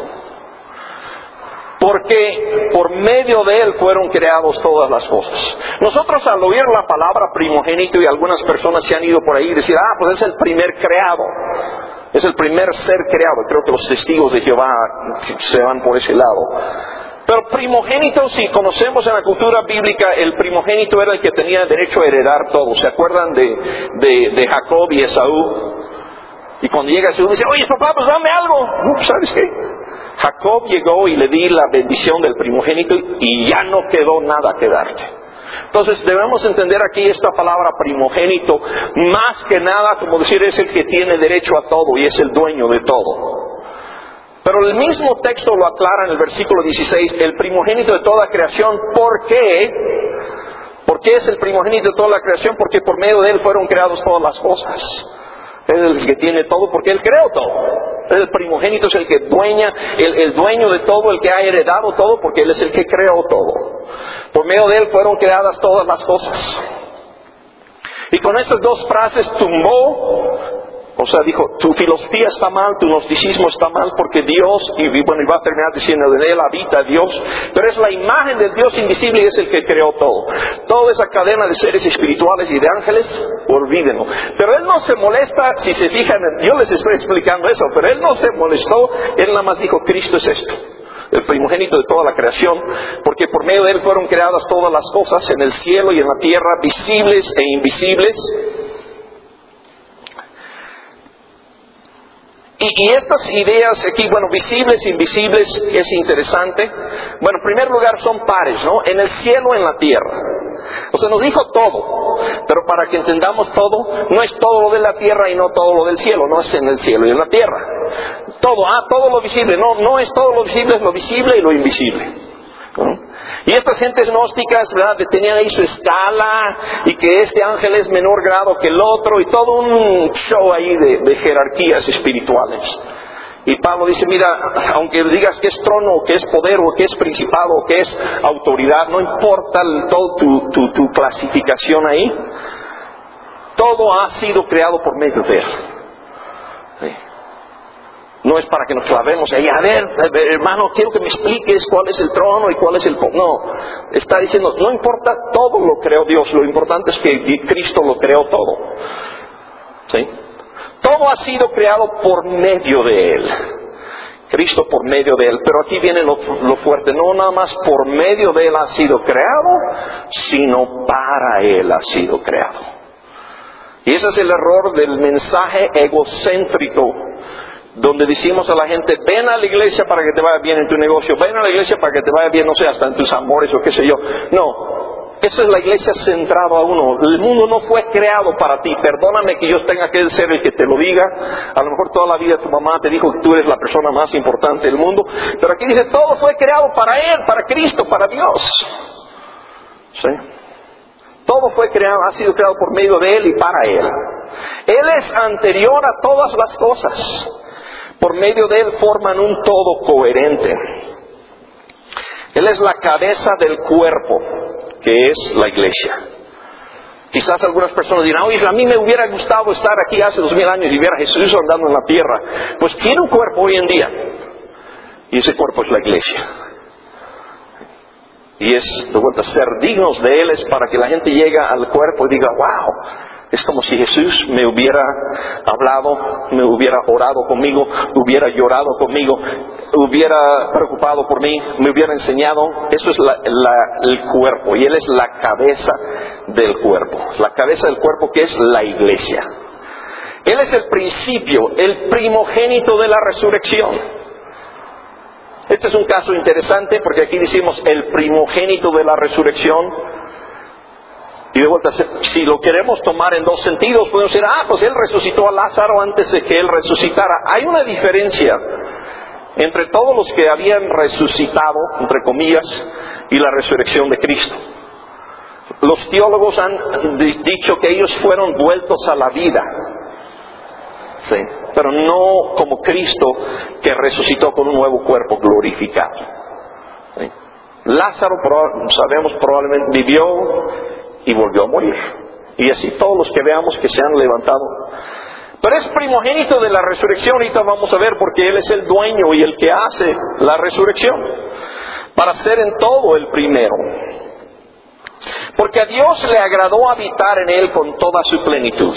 Porque por medio de Él fueron creados todas las cosas. Nosotros al oír la palabra primogénito, y algunas personas se han ido por ahí y decir, ah, pues es el primer creado. Es el primer ser creado. Creo que los testigos de Jehová se van por ese lado. Pero primogénito, si conocemos en la cultura bíblica, el primogénito era el que tenía derecho a heredar todo. ¿Se acuerdan de, de, de Jacob y Esaú? Y cuando llega Esaú dice, oye papá, pues dame algo. No, ¿sabes qué? Jacob llegó y le di la bendición del primogénito y ya no quedó nada que darte. Entonces debemos entender aquí esta palabra primogénito, más que nada como decir es el que tiene derecho a todo y es el dueño de todo. Pero el mismo texto lo aclara en el versículo dieciséis, el primogénito de toda creación. ¿Por qué? ¿Por qué es el primogénito de toda la creación? Porque por medio de Él fueron creadas todas las cosas. Él es el que tiene todo porque Él creó todo. El primogénito es el que dueña, el, el dueño de todo, el que ha heredado todo porque Él es el que creó todo. Por medio de Él fueron creadas todas las cosas. Y con estas dos frases tumbó, o sea, dijo, tu filosofía está mal, tu gnosticismo está mal, porque Dios, y bueno, y va a terminar diciendo, de Él habita Dios, pero es la imagen del Dios invisible y es el que creó todo. Toda esa cadena de seres espirituales y de ángeles, olvídenlo. Pero Él no se molesta, si se fijan, yo les estoy explicando eso, pero Él no se molestó, Él nada más dijo, Cristo es esto, el primogénito de toda la creación, porque por medio de Él fueron creadas todas las cosas, en el cielo y en la tierra, visibles e invisibles. Y, y estas ideas aquí, bueno, visibles e invisibles, es interesante. Bueno, en primer lugar son pares, ¿no? En el cielo, en la tierra. O sea, nos dijo todo, pero para que entendamos todo, no es todo lo de la tierra y no todo lo del cielo, no es en el cielo y en la tierra. Todo, ah, todo lo visible, no, no es todo lo visible, es lo visible y lo invisible. ¿No? Y estas gentes gnósticas, ¿verdad?, tenían ahí su escala y que este ángel es menor grado que el otro y todo un show ahí de, de jerarquías espirituales. Y Pablo dice, mira, aunque digas que es trono, o que es poder, o que es principado, o que es autoridad, no importa el, todo tu, tu, tu clasificación ahí, todo ha sido creado por medio de Él. ¿Sí? No es para que nos clavemos ahí, a ver, hermano, quiero que me expliques cuál es el trono y cuál es el... No, está diciendo, no importa, todo lo creó Dios, lo importante es que Cristo lo creó todo. ¿Sí? Todo ha sido creado por medio de Él. Cristo por medio de Él. Pero aquí viene lo, lo fuerte, no nada más por medio de Él ha sido creado, sino para Él ha sido creado. Y ese es el error del mensaje egocéntrico, donde decimos a la gente, ven a la iglesia para que te vaya bien en tu negocio, ven a la iglesia para que te vaya bien, no sé, hasta en tus amores o qué sé yo. No, esa es la iglesia centrada a uno. El mundo no fue creado para ti. Perdóname que yo tenga que ser el que te lo diga. A lo mejor toda la vida tu mamá te dijo que tú eres la persona más importante del mundo. Pero aquí dice, todo fue creado para Él, para Cristo, para Dios. ¿Sí? Todo fue creado, ha sido creado por medio de Él y para Él. Él es anterior a todas las cosas. Por medio de Él forman un todo coherente. Él es la cabeza del cuerpo, que es la iglesia. Quizás algunas personas dirán, oye, a mí me hubiera gustado estar aquí hace dos mil años y ver a Jesús andando en la tierra. Pues tiene un cuerpo hoy en día. Y ese cuerpo es la iglesia. Y es, de vuelta, ser dignos de Él es para que la gente llegue al cuerpo y diga, wow, Es como si Jesús me hubiera hablado, me hubiera orado conmigo, hubiera llorado conmigo, hubiera preocupado por mí, me hubiera enseñado. Eso es la, la, el cuerpo, y Él es la cabeza del cuerpo. La cabeza del cuerpo, que es la iglesia. Él es el principio, el primogénito de la resurrección. Este es un caso interesante porque aquí decimos el primogénito de la resurrección. Y de vuelta, si lo queremos tomar en dos sentidos, podemos decir, ah, pues Él resucitó a Lázaro antes de que Él resucitara. Hay una diferencia entre todos los que habían resucitado, entre comillas, y la resurrección de Cristo. Los teólogos han dicho que ellos fueron vueltos a la vida. Sí, pero no como Cristo, que resucitó con un nuevo cuerpo glorificado. Sí. Lázaro, sabemos, probablemente vivió y volvió a morir. Y así todos los que veamos que se han levantado. Pero es primogénito de la resurrección. Ahorita vamos a ver, porque Él es el dueño y el que hace la resurrección, para ser en todo el primero. Porque a Dios le agradó habitar en Él con toda su plenitud.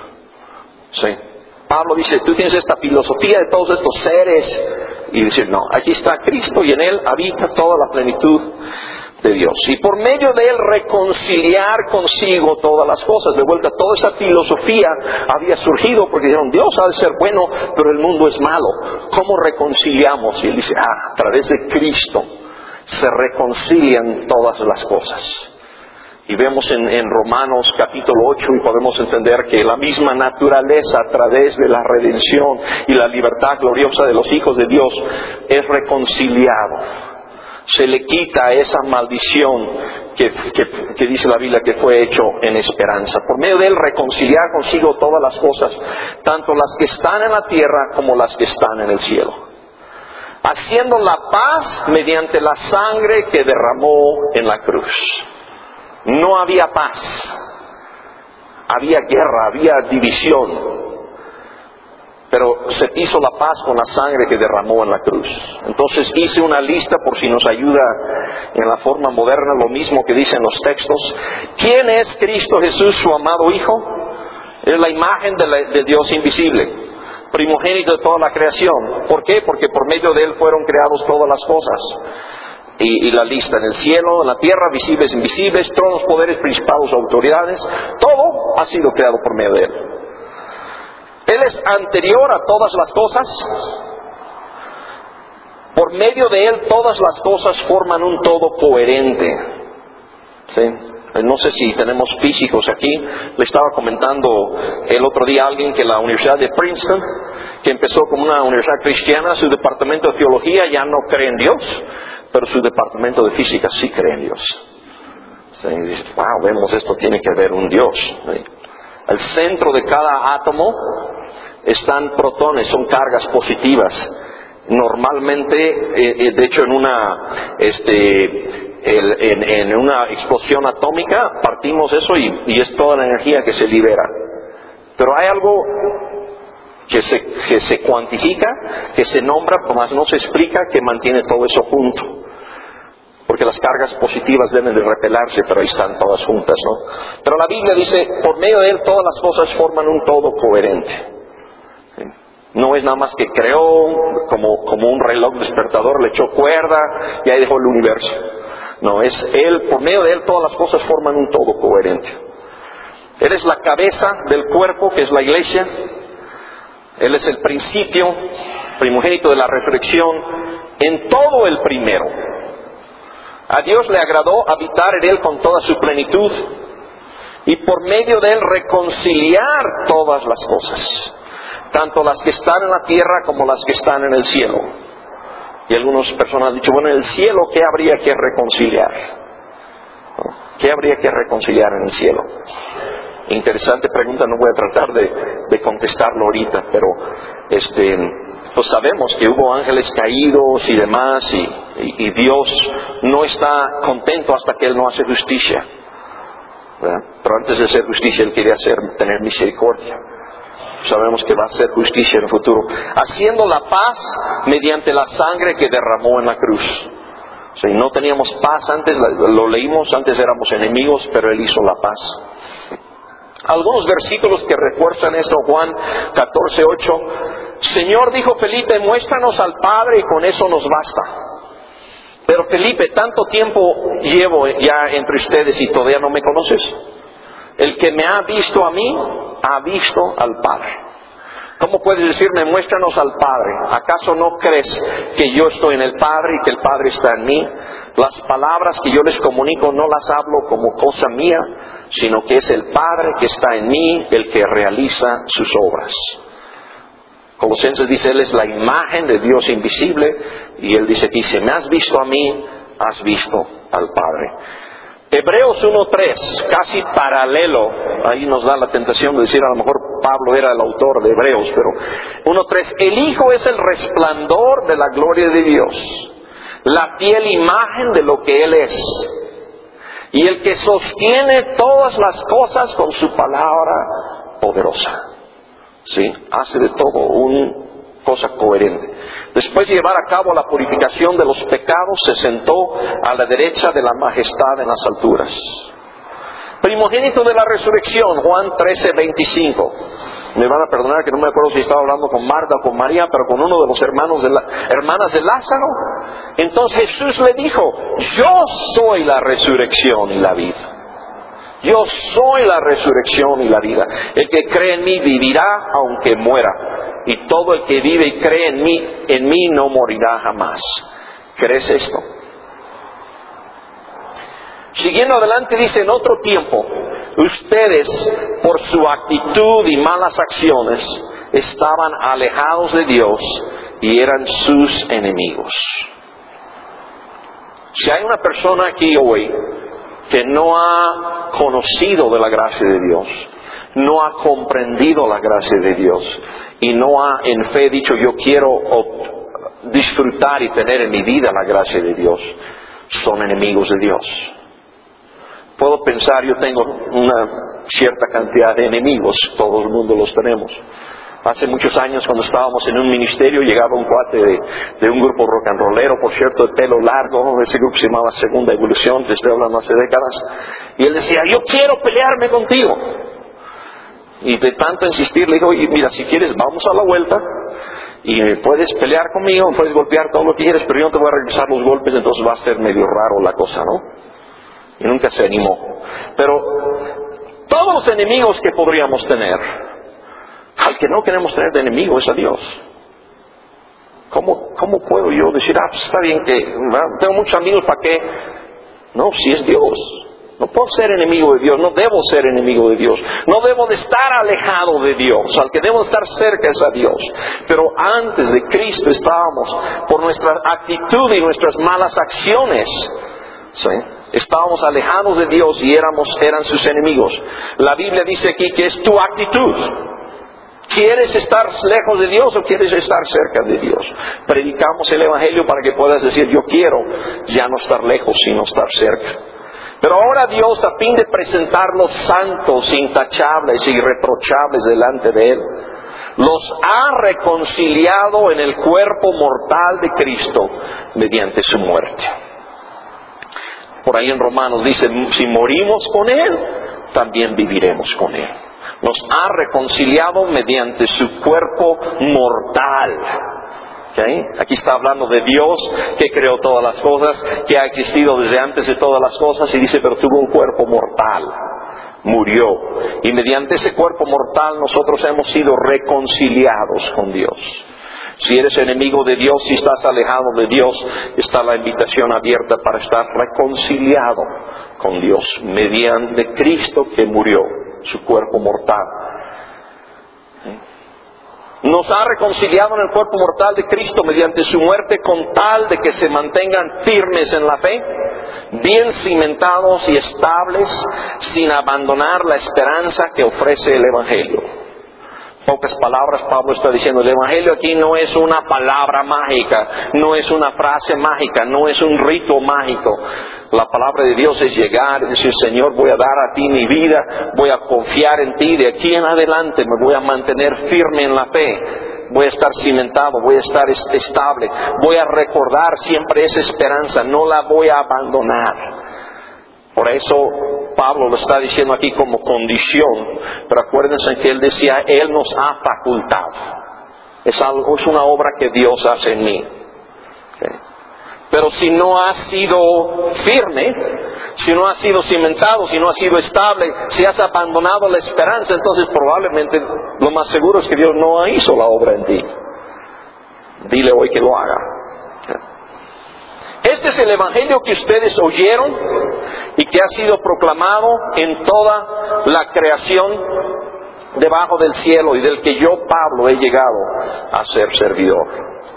Sí. Pablo dice, tú tienes esta filosofía de todos estos seres. Y dice, no, aquí está Cristo y en Él habita toda la plenitud de Dios. Y por medio de Él reconciliar consigo todas las cosas. De vuelta, toda esa filosofía había surgido porque dijeron, Dios ha de ser bueno, pero el mundo es malo. ¿Cómo reconciliamos? Y Él dice, ah, a través de Cristo se reconcilian todas las cosas. Y vemos en, en Romanos capítulo ocho, y podemos entender que la misma naturaleza, a través de la redención y la libertad gloriosa de los hijos de Dios, es reconciliado. Se le quita esa maldición que, que, que dice la Biblia que fue hecho en esperanza. Por medio de Él reconciliar consigo todas las cosas, tanto las que están en la tierra como las que están en el cielo, haciendo la paz mediante la sangre que derramó en la cruz. No había paz, había guerra, había división, pero se hizo la paz con la sangre que derramó en la cruz. Entonces hice una lista, por si nos ayuda en la forma moderna, lo mismo que dicen los textos. ¿Quién es Cristo Jesús, su amado Hijo? Es la imagen de, la, de Dios invisible, primogénito de toda la creación. ¿Por qué? Porque por medio de Él fueron creadas todas las cosas. Y, y la lista, en el cielo, en la tierra, visibles, invisibles, tronos, poderes, principados, autoridades, todo ha sido creado por medio de Él. Él es anterior a todas las cosas. Por medio de Él todas las cosas forman un todo coherente. ¿Sí? No sé si tenemos físicos aquí. Le estaba comentando el otro día a alguien que la Universidad de Princeton, que empezó como una universidad cristiana, su departamento de teología ya no cree en Dios, pero su departamento de física sí cree en Dios. Sí, y dice, wow, vemos esto, tiene que haber un Dios. Sí. Al centro de cada átomo están protones, son cargas positivas. Normalmente, eh, de hecho, en una este, el, en, en una explosión atómica partimos eso y, y es toda la energía que se libera. Pero hay algo que se, que se cuantifica, que se nombra, mas no se explica, que mantiene todo eso junto. Porque las cargas positivas deben de repelarse, pero ahí están todas juntas, ¿no? Pero la Biblia dice, por medio de Él todas las cosas forman un todo coherente. No es nada más que creó como, como un reloj despertador, le echó cuerda y ahí dejó el universo. No, es Él, por medio de Él todas las cosas forman un todo coherente. Él es la cabeza del cuerpo, que es la iglesia. Él es el principio, primogénito de la resurrección, en todo el primero. A Dios le agradó habitar en Él con toda su plenitud y por medio de Él reconciliar todas las cosas, tanto las que están en la tierra como las que están en el cielo. Y algunas personas han dicho, bueno, en el cielo, ¿qué habría que reconciliar? ¿Qué habría que reconciliar en el cielo? Interesante pregunta, no voy a tratar de, de contestarlo ahorita, pero este, pues sabemos que hubo ángeles caídos y demás, y, y, y Dios no está contento hasta que Él no hace justicia, ¿verdad? Pero antes de hacer justicia, Él quería hacer, tener misericordia. Sabemos que va a hacer justicia en el futuro, haciendo la paz mediante la sangre que derramó en la cruz. O sea, no teníamos paz antes, lo leímos, antes éramos enemigos, pero Él hizo la paz. Algunos versículos que refuerzan esto, Juan catorce ocho. Señor, dijo Felipe, muéstranos al Padre y con eso nos basta. Pero Felipe, tanto tiempo llevo ya entre ustedes y todavía no me conoces. El que me ha visto a mí, ha visto al Padre. ¿Cómo puedes decirme, muéstranos al Padre? ¿Acaso no crees que yo estoy en el Padre y que el Padre está en mí? Las palabras que yo les comunico no las hablo como cosa mía, sino que es el Padre que está en mí el que realiza sus obras. Colosenses dice, Él es la imagen de Dios invisible, y Él dice aquí, si me has visto a mí, has visto al Padre. Hebreos uno tres, casi paralelo, ahí nos da la tentación de decir, a lo mejor Pablo era el autor de Hebreos, pero uno tres, el Hijo es el resplandor de la gloria de Dios, la fiel imagen de lo que Él es, y el que sostiene todas las cosas con su palabra poderosa. ¿Sí? Hace de todo una cosa coherente. Después de llevar a cabo la purificación de los pecados, se sentó a la derecha de la majestad en las alturas. Primogénito de la resurrección, Juan trece veinticinco. Me van a perdonar que no me acuerdo si estaba hablando con Marta o con María, pero con uno de los hermanos de la, hermanas de Lázaro. Entonces Jesús le dijo, yo soy la resurrección y la vida. Yo soy la resurrección y la vida. El que cree en mí vivirá aunque muera. Y todo el que vive y cree en mí, en mí no morirá jamás. ¿Crees esto? Siguiendo adelante dice, en otro tiempo, ustedes por su actitud y malas acciones estaban alejados de Dios y eran sus enemigos. Si hay una persona aquí hoy que no ha conocido de la gracia de Dios, no ha comprendido la gracia de Dios y no ha en fe dicho yo quiero disfrutar y tener en mi vida la gracia de Dios, son enemigos de Dios. Puedo pensar, yo tengo una cierta cantidad de enemigos, todo el mundo los tenemos. Hace muchos años, cuando estábamos en un ministerio, llegaba un cuate de, de un grupo rock and rollero, por cierto, de pelo largo. Ese grupo se llamaba Segunda Evolución, te estoy hablando hace décadas. Y él decía, yo quiero pelearme contigo. Y de tanto insistir, le dijo, mira, si quieres, vamos a la vuelta. Y puedes pelear conmigo, puedes golpear todo lo que quieres, pero yo no te voy a regresar los golpes, entonces va a ser medio raro la cosa, ¿no? Y nunca se animó. Pero todos los enemigos que podríamos tener, al que no queremos tener de enemigo es a Dios. ¿Cómo, cómo puedo yo decir, ah, pues está bien que ¿verdad? Tengo muchos amigos, ¿para qué? No, si es Dios. No puedo ser enemigo de Dios, no debo ser enemigo de Dios. No debo de estar alejado de Dios. Al que debo estar cerca es a Dios. Pero antes de Cristo estábamos, por nuestra actitud y nuestras malas acciones, ¿sí? Estábamos alejados de Dios y éramos, eran sus enemigos. La Biblia dice aquí que es tu actitud. ¿Quieres estar lejos de Dios o quieres estar cerca de Dios? Predicamos el Evangelio para que puedas decir, yo quiero ya no estar lejos, sino estar cerca. Pero ahora Dios, a fin de presentarlos santos, intachables e irreprochables delante de Él, los ha reconciliado en el cuerpo mortal de Cristo mediante su muerte. Por ahí en Romanos dice, si morimos con Él, también viviremos con Él. Nos ha reconciliado mediante su cuerpo mortal. ¿Okay? Aquí está hablando de Dios que creó todas las cosas, que ha existido desde antes de todas las cosas, y dice, pero tuvo un cuerpo mortal. Murió. Y mediante ese cuerpo mortal nosotros hemos sido reconciliados con Dios. Si eres enemigo de Dios, si estás alejado de Dios, está la invitación abierta para estar reconciliado con Dios mediante Cristo que murió, su cuerpo mortal. Nos ha reconciliado en el cuerpo mortal de Cristo mediante su muerte, con tal de que se mantengan firmes en la fe, bien cimentados y estables, sin abandonar la esperanza que ofrece el Evangelio. Pocas palabras, Pablo está diciendo, el Evangelio aquí no es una palabra mágica, no es una frase mágica, no es un rito mágico. La palabra de Dios es llegar y decir, Señor, voy a dar a ti mi vida, voy a confiar en ti, de aquí en adelante me voy a mantener firme en la fe, voy a estar cimentado, voy a estar estable, voy a recordar siempre esa esperanza, no la voy a abandonar. Por eso Pablo lo está diciendo aquí como condición, pero acuérdense que él decía, Él nos ha facultado. Es algo, es una obra que Dios hace en mí. ¿Okay? Pero si no ha sido firme, si no ha sido cimentado, si no ha sido estable, si has abandonado la esperanza, entonces probablemente lo más seguro es que Dios no hizo la obra en ti. Dile hoy que lo haga. Este es el evangelio que ustedes oyeron y que ha sido proclamado en toda la creación debajo del cielo, y del que yo, Pablo, he llegado a ser servidor.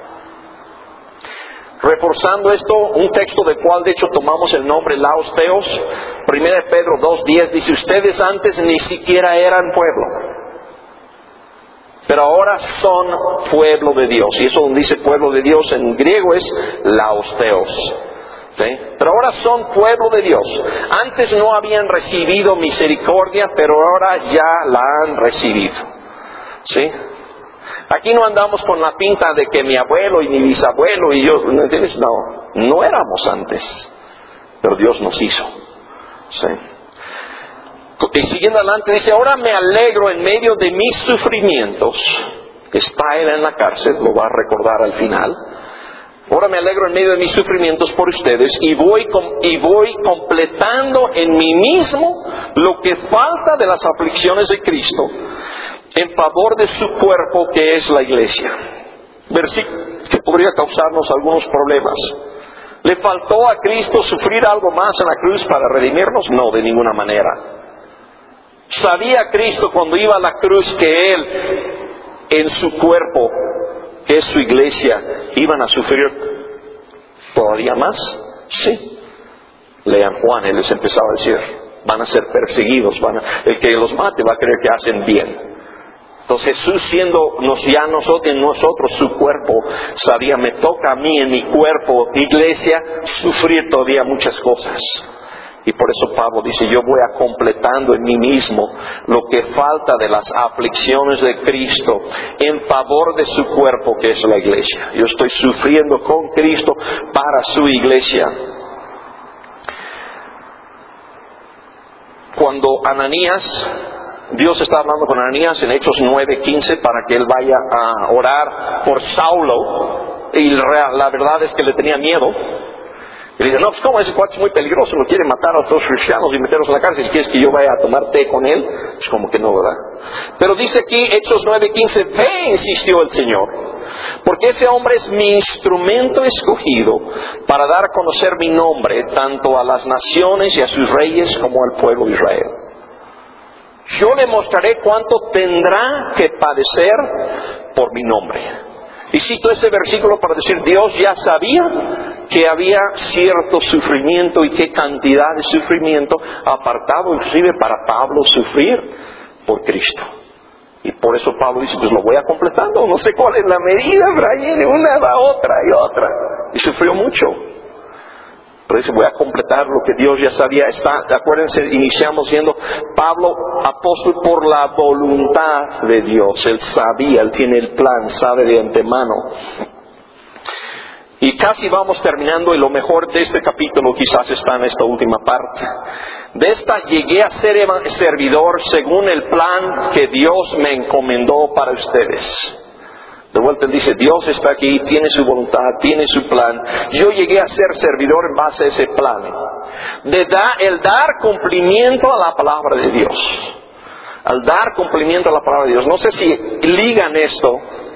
Reforzando esto, un texto del cual de hecho tomamos el nombre Laos Theos, primera de Pedro dos diez, dice, ustedes antes ni siquiera eran pueblo, pero ahora son pueblo de Dios. Y eso donde dice pueblo de Dios en griego es Laos Theos. ¿Sí? Pero ahora son pueblo de Dios. Antes no habían recibido misericordia, pero ahora ya la han recibido. ¿Sí? Aquí no andamos con la pinta de que mi abuelo y mi bisabuelo y yo, ¿no entiendes? No, no éramos antes, pero Dios nos hizo. ¿Sí? Y siguiendo adelante dice, ahora me alegro en medio de mis sufrimientos. Está él en la cárcel, lo va a recordar al final. Ahora me alegro en medio de mis sufrimientos por ustedes y voy, y voy completando en mí mismo lo que falta de las aflicciones de Cristo en favor de su cuerpo, que es la iglesia. Versículo que podría causarnos algunos problemas. ¿Le faltó a Cristo sufrir algo más en la cruz para redimirnos? No, de ninguna manera. ¿Sabía Cristo cuando iba a la cruz que Él, en su cuerpo, que es su iglesia, iban a sufrir todavía más? Sí. Lean Juan, Él les empezaba a decir, van a ser perseguidos, van a, el que los mate va a creer que hacen bien. Entonces Jesús, siendo nos, ya nosotros, en nosotros su cuerpo, sabía, me toca a mí en mi cuerpo, iglesia, sufrir todavía muchas cosas. Y por eso Pablo dice, yo voy a completando en mí mismo lo que falta de las aflicciones de Cristo en favor de su cuerpo, que es la iglesia. Yo estoy sufriendo con Cristo para su iglesia. Cuando Ananías, Dios está hablando con Ananías en Hechos nueve quince para que él vaya a orar por Saulo, y la verdad es que le tenía miedo. Y le dice, no, pues ¿cómo? Ese cuate es muy peligroso, lo quiere matar a otros cristianos y meterlos en la cárcel. ¿Y quieres que yo vaya a tomar té con él? Pues como que no, ¿verdad? Pero dice aquí, Hechos nueve quince, ve, insistió el Señor, porque ese hombre es mi instrumento escogido para dar a conocer mi nombre tanto a las naciones y a sus reyes como al pueblo de Israel. Yo le mostraré cuánto tendrá que padecer por mi nombre. Y cito ese versículo para decir, Dios ya sabía que había cierto sufrimiento y qué cantidad de sufrimiento apartado inclusive para Pablo sufrir por Cristo. Y por eso Pablo dice, pues lo voy a completando, no sé cuál es la medida, pero ahí de una va otra y otra. Y sufrió mucho. Pero dice, voy a completar lo que Dios ya sabía. Está, acuérdense, iniciamos siendo Pablo, apóstol por la voluntad de Dios. Él sabía, él tiene el plan, sabe de antemano. Y casi vamos terminando, y lo mejor de este capítulo quizás está en esta última parte. De esta llegué a ser servidor según el plan que Dios me encomendó para ustedes. De vuelta él dice, Dios está aquí, tiene su voluntad, tiene su plan. Yo llegué a ser servidor en base a ese plan. De da, el dar cumplimiento a la palabra de Dios. Al dar cumplimiento a la palabra de Dios. No sé si ligan esto,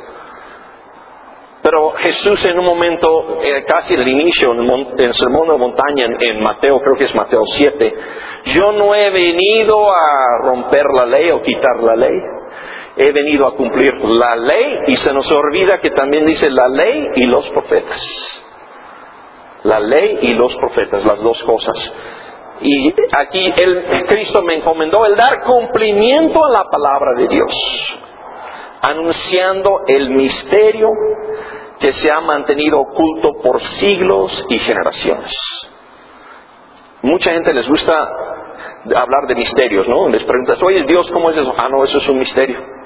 pero Jesús en un momento, eh, casi al inicio, en el sermón de montaña, en, en Mateo, creo que es Mateo siete, yo no he venido a romper la ley o quitar la ley. He venido a cumplir la ley, y se nos olvida que también dice la ley y los profetas. La ley y los profetas, las dos cosas. Y aquí el Cristo me encomendó el dar cumplimiento a la palabra de Dios, anunciando el misterio que se ha mantenido oculto por siglos y generaciones. Mucha gente les gusta hablar de misterios, ¿no? Les preguntas, oye, Dios, ¿cómo es eso? Ah, no, eso es un misterio.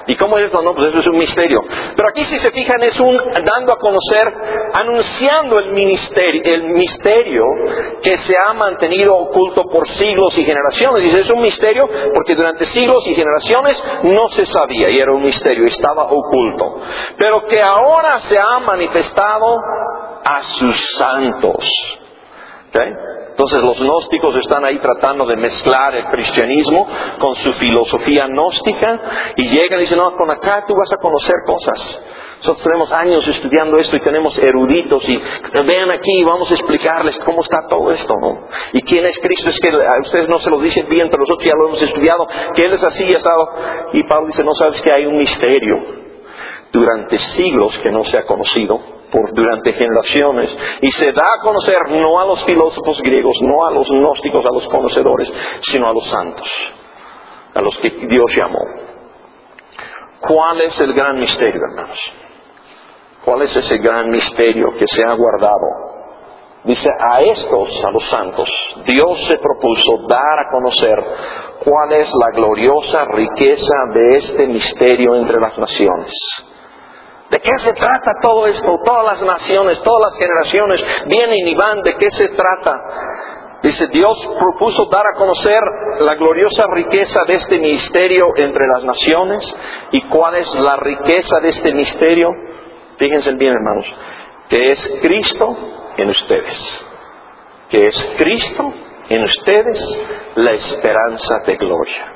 ¿Y cómo es esto? No, pues eso es un misterio. Pero aquí, si se fijan, es un dando a conocer, anunciando el ministerio, el misterio que se ha mantenido oculto por siglos y generaciones. Dice, es un misterio porque durante siglos y generaciones no se sabía y era un misterio, estaba oculto. Pero que ahora se ha manifestado a sus santos. ¿Okay? Entonces los gnósticos están ahí tratando de mezclar el cristianismo con su filosofía gnóstica y llegan y dicen, no, con acá tú vas a conocer cosas. Nosotros tenemos años estudiando esto y tenemos eruditos y vean aquí, vamos a explicarles cómo está todo esto, ¿no? Y quién es Cristo, es que a ustedes no se los dicen bien, pero nosotros ya lo hemos estudiado, que Él es así y asado. Y Pablo dice, no sabes que hay un misterio durante siglos que no se ha conocido, por durante generaciones, y se da a conocer no a los filósofos griegos, no a los gnósticos, a los conocedores, sino a los santos, a los que Dios llamó. ¿Cuál es el gran misterio, hermanos? ¿Cuál es ese gran misterio que se ha guardado? Dice, a estos, a los santos, Dios se propuso dar a conocer cuál es la gloriosa riqueza de este misterio entre las naciones. ¿De qué se trata todo esto? Todas las naciones, todas las generaciones vienen y van. ¿De qué se trata? Dice, Dios propuso dar a conocer la gloriosa riqueza de este misterio entre las naciones. ¿Y cuál es la riqueza de este misterio? Fíjense bien, hermanos, que es Cristo en ustedes. Que es Cristo en ustedes la esperanza de gloria.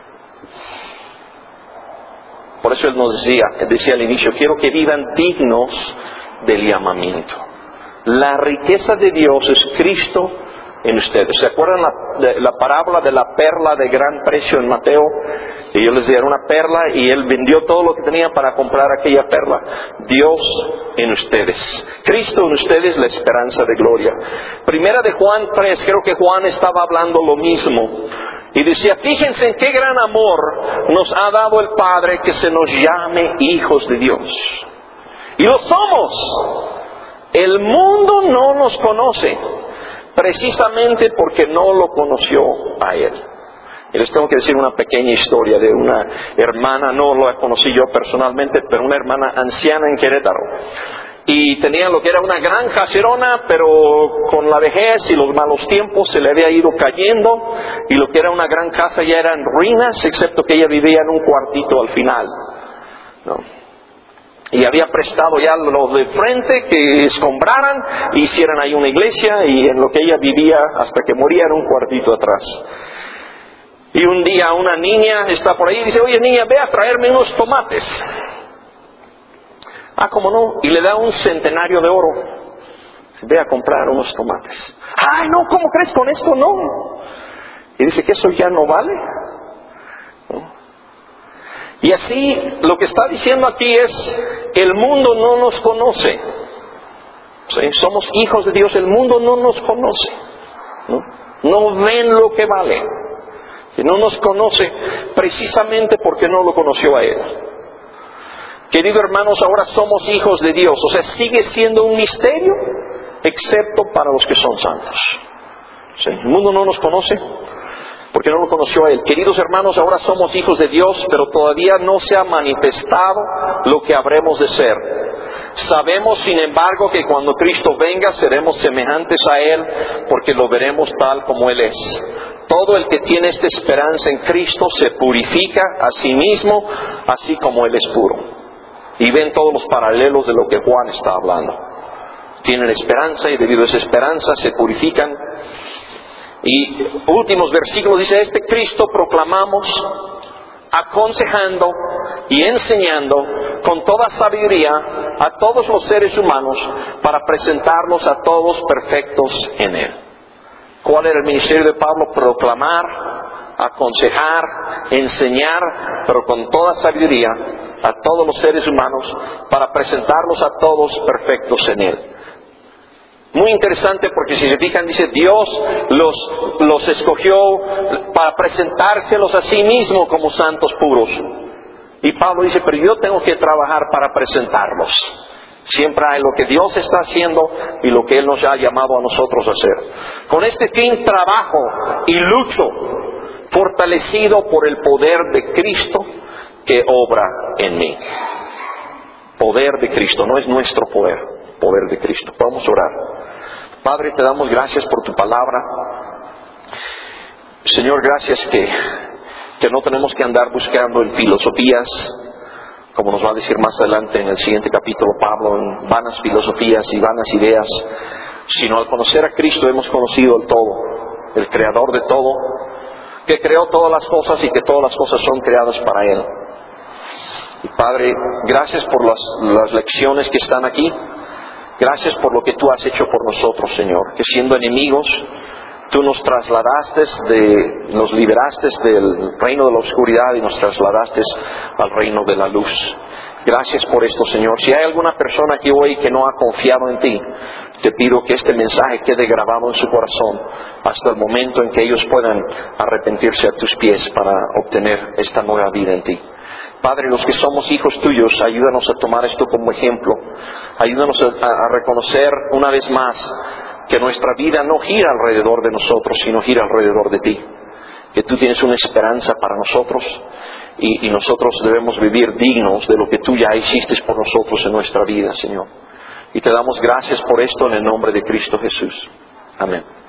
Por eso Él nos decía, decía al inicio, quiero que vivan dignos del llamamiento. La riqueza de Dios es Cristo en ustedes. ¿Se acuerdan la, de, la parábola de la perla de gran precio en Mateo? Y yo les dije, era una perla y Él vendió todo lo que tenía para comprar aquella perla. Dios en ustedes. Cristo en ustedes, la esperanza de gloria. Primera de Juan tres, creo que Juan estaba hablando lo mismo. Y decía, fíjense en qué gran amor nos ha dado el Padre que se nos llame hijos de Dios. Y lo somos. El mundo no nos conoce, precisamente porque no lo conoció a Él. Y les tengo que decir una pequeña historia de una hermana, no la conocí yo personalmente, pero una hermana anciana en Querétaro. Y tenía lo que era una gran caserona, pero con la vejez y los malos tiempos se le había ido cayendo. Y lo que era una gran casa ya eran ruinas, excepto que ella vivía en un cuartito al final, ¿no? Y había prestado ya lo de frente que escombraran e hicieran ahí una iglesia, y en lo que ella vivía hasta que moría era un cuartito atrás. Y un día una niña está por ahí y dice, oye niña, ve a traerme unos tomates. Ah, ¿cómo no? Y le da un centenario de oro. Ve a comprar unos tomates. Ay, no, ¿cómo crees con esto? No. Y dice que eso ya no vale, ¿no? Y así lo que está diciendo aquí es, el mundo no nos conoce. ¿Sí? Somos hijos de Dios, el mundo no nos conoce, ¿no? No ven lo que vale. Que no nos conoce precisamente porque no lo conoció a Él. Queridos hermanos, ahora somos hijos de Dios. O sea, sigue siendo un misterio, excepto para los que son santos. ¿Sí? El mundo no nos conoce porque no lo conoció a Él. Queridos hermanos, ahora somos hijos de Dios, pero todavía no se ha manifestado lo que habremos de ser. Sabemos, sin embargo, que cuando Cristo venga seremos semejantes a Él, porque lo veremos tal como Él es. Todo el que tiene esta esperanza en Cristo se purifica a sí mismo, así como Él es puro. Y ven todos los paralelos de lo que Juan está hablando. Tienen esperanza y debido a esa esperanza se purifican. Y últimos versículos dice, este Cristo proclamamos, aconsejando y enseñando con toda sabiduría a todos los seres humanos para presentarlos a todos perfectos en Él. ¿Cuál era el ministerio de Pablo? Proclamar, aconsejar, enseñar, pero con toda sabiduría a todos los seres humanos para presentarlos a todos perfectos en Él. Muy interesante porque si se fijan dice Dios los, los escogió para presentárselos a sí mismo como santos puros. Y Pablo dice, pero yo tengo que trabajar para presentarlos. Siempre hay lo que Dios está haciendo y lo que Él nos ha llamado a nosotros a hacer. Con este fin trabajo y lucho, fortalecido por el poder de Cristo, que obra en mí. Poder de Cristo, no es nuestro poder, poder de Cristo. Vamos a orar. Padre, te damos gracias por tu palabra. Señor, gracias que, que no tenemos que andar buscando en filosofías, como nos va a decir más adelante en el siguiente capítulo Pablo, en vanas filosofías y vanas ideas, sino al conocer a Cristo hemos conocido el todo, el creador de todo, que creó todas las cosas y que todas las cosas son creadas para Él. Y Padre, gracias por las, las lecciones que están aquí. Gracias por lo que tú has hecho por nosotros, Señor. Que siendo enemigos, tú nos trasladaste, de, nos liberaste del reino de la oscuridad y nos trasladaste al reino de la luz. Gracias por esto, Señor. Si hay alguna persona aquí hoy que no ha confiado en ti, te pido que este mensaje quede grabado en su corazón hasta el momento en que ellos puedan arrepentirse a tus pies para obtener esta nueva vida en ti. Padre, los que somos hijos tuyos, ayúdanos a tomar esto como ejemplo. Ayúdanos a, a reconocer una vez más que nuestra vida no gira alrededor de nosotros, sino gira alrededor de ti. Que tú tienes una esperanza para nosotros y, y nosotros debemos vivir dignos de lo que tú ya hiciste por nosotros en nuestra vida, Señor. Y te damos gracias por esto en el nombre de Cristo Jesús. Amén.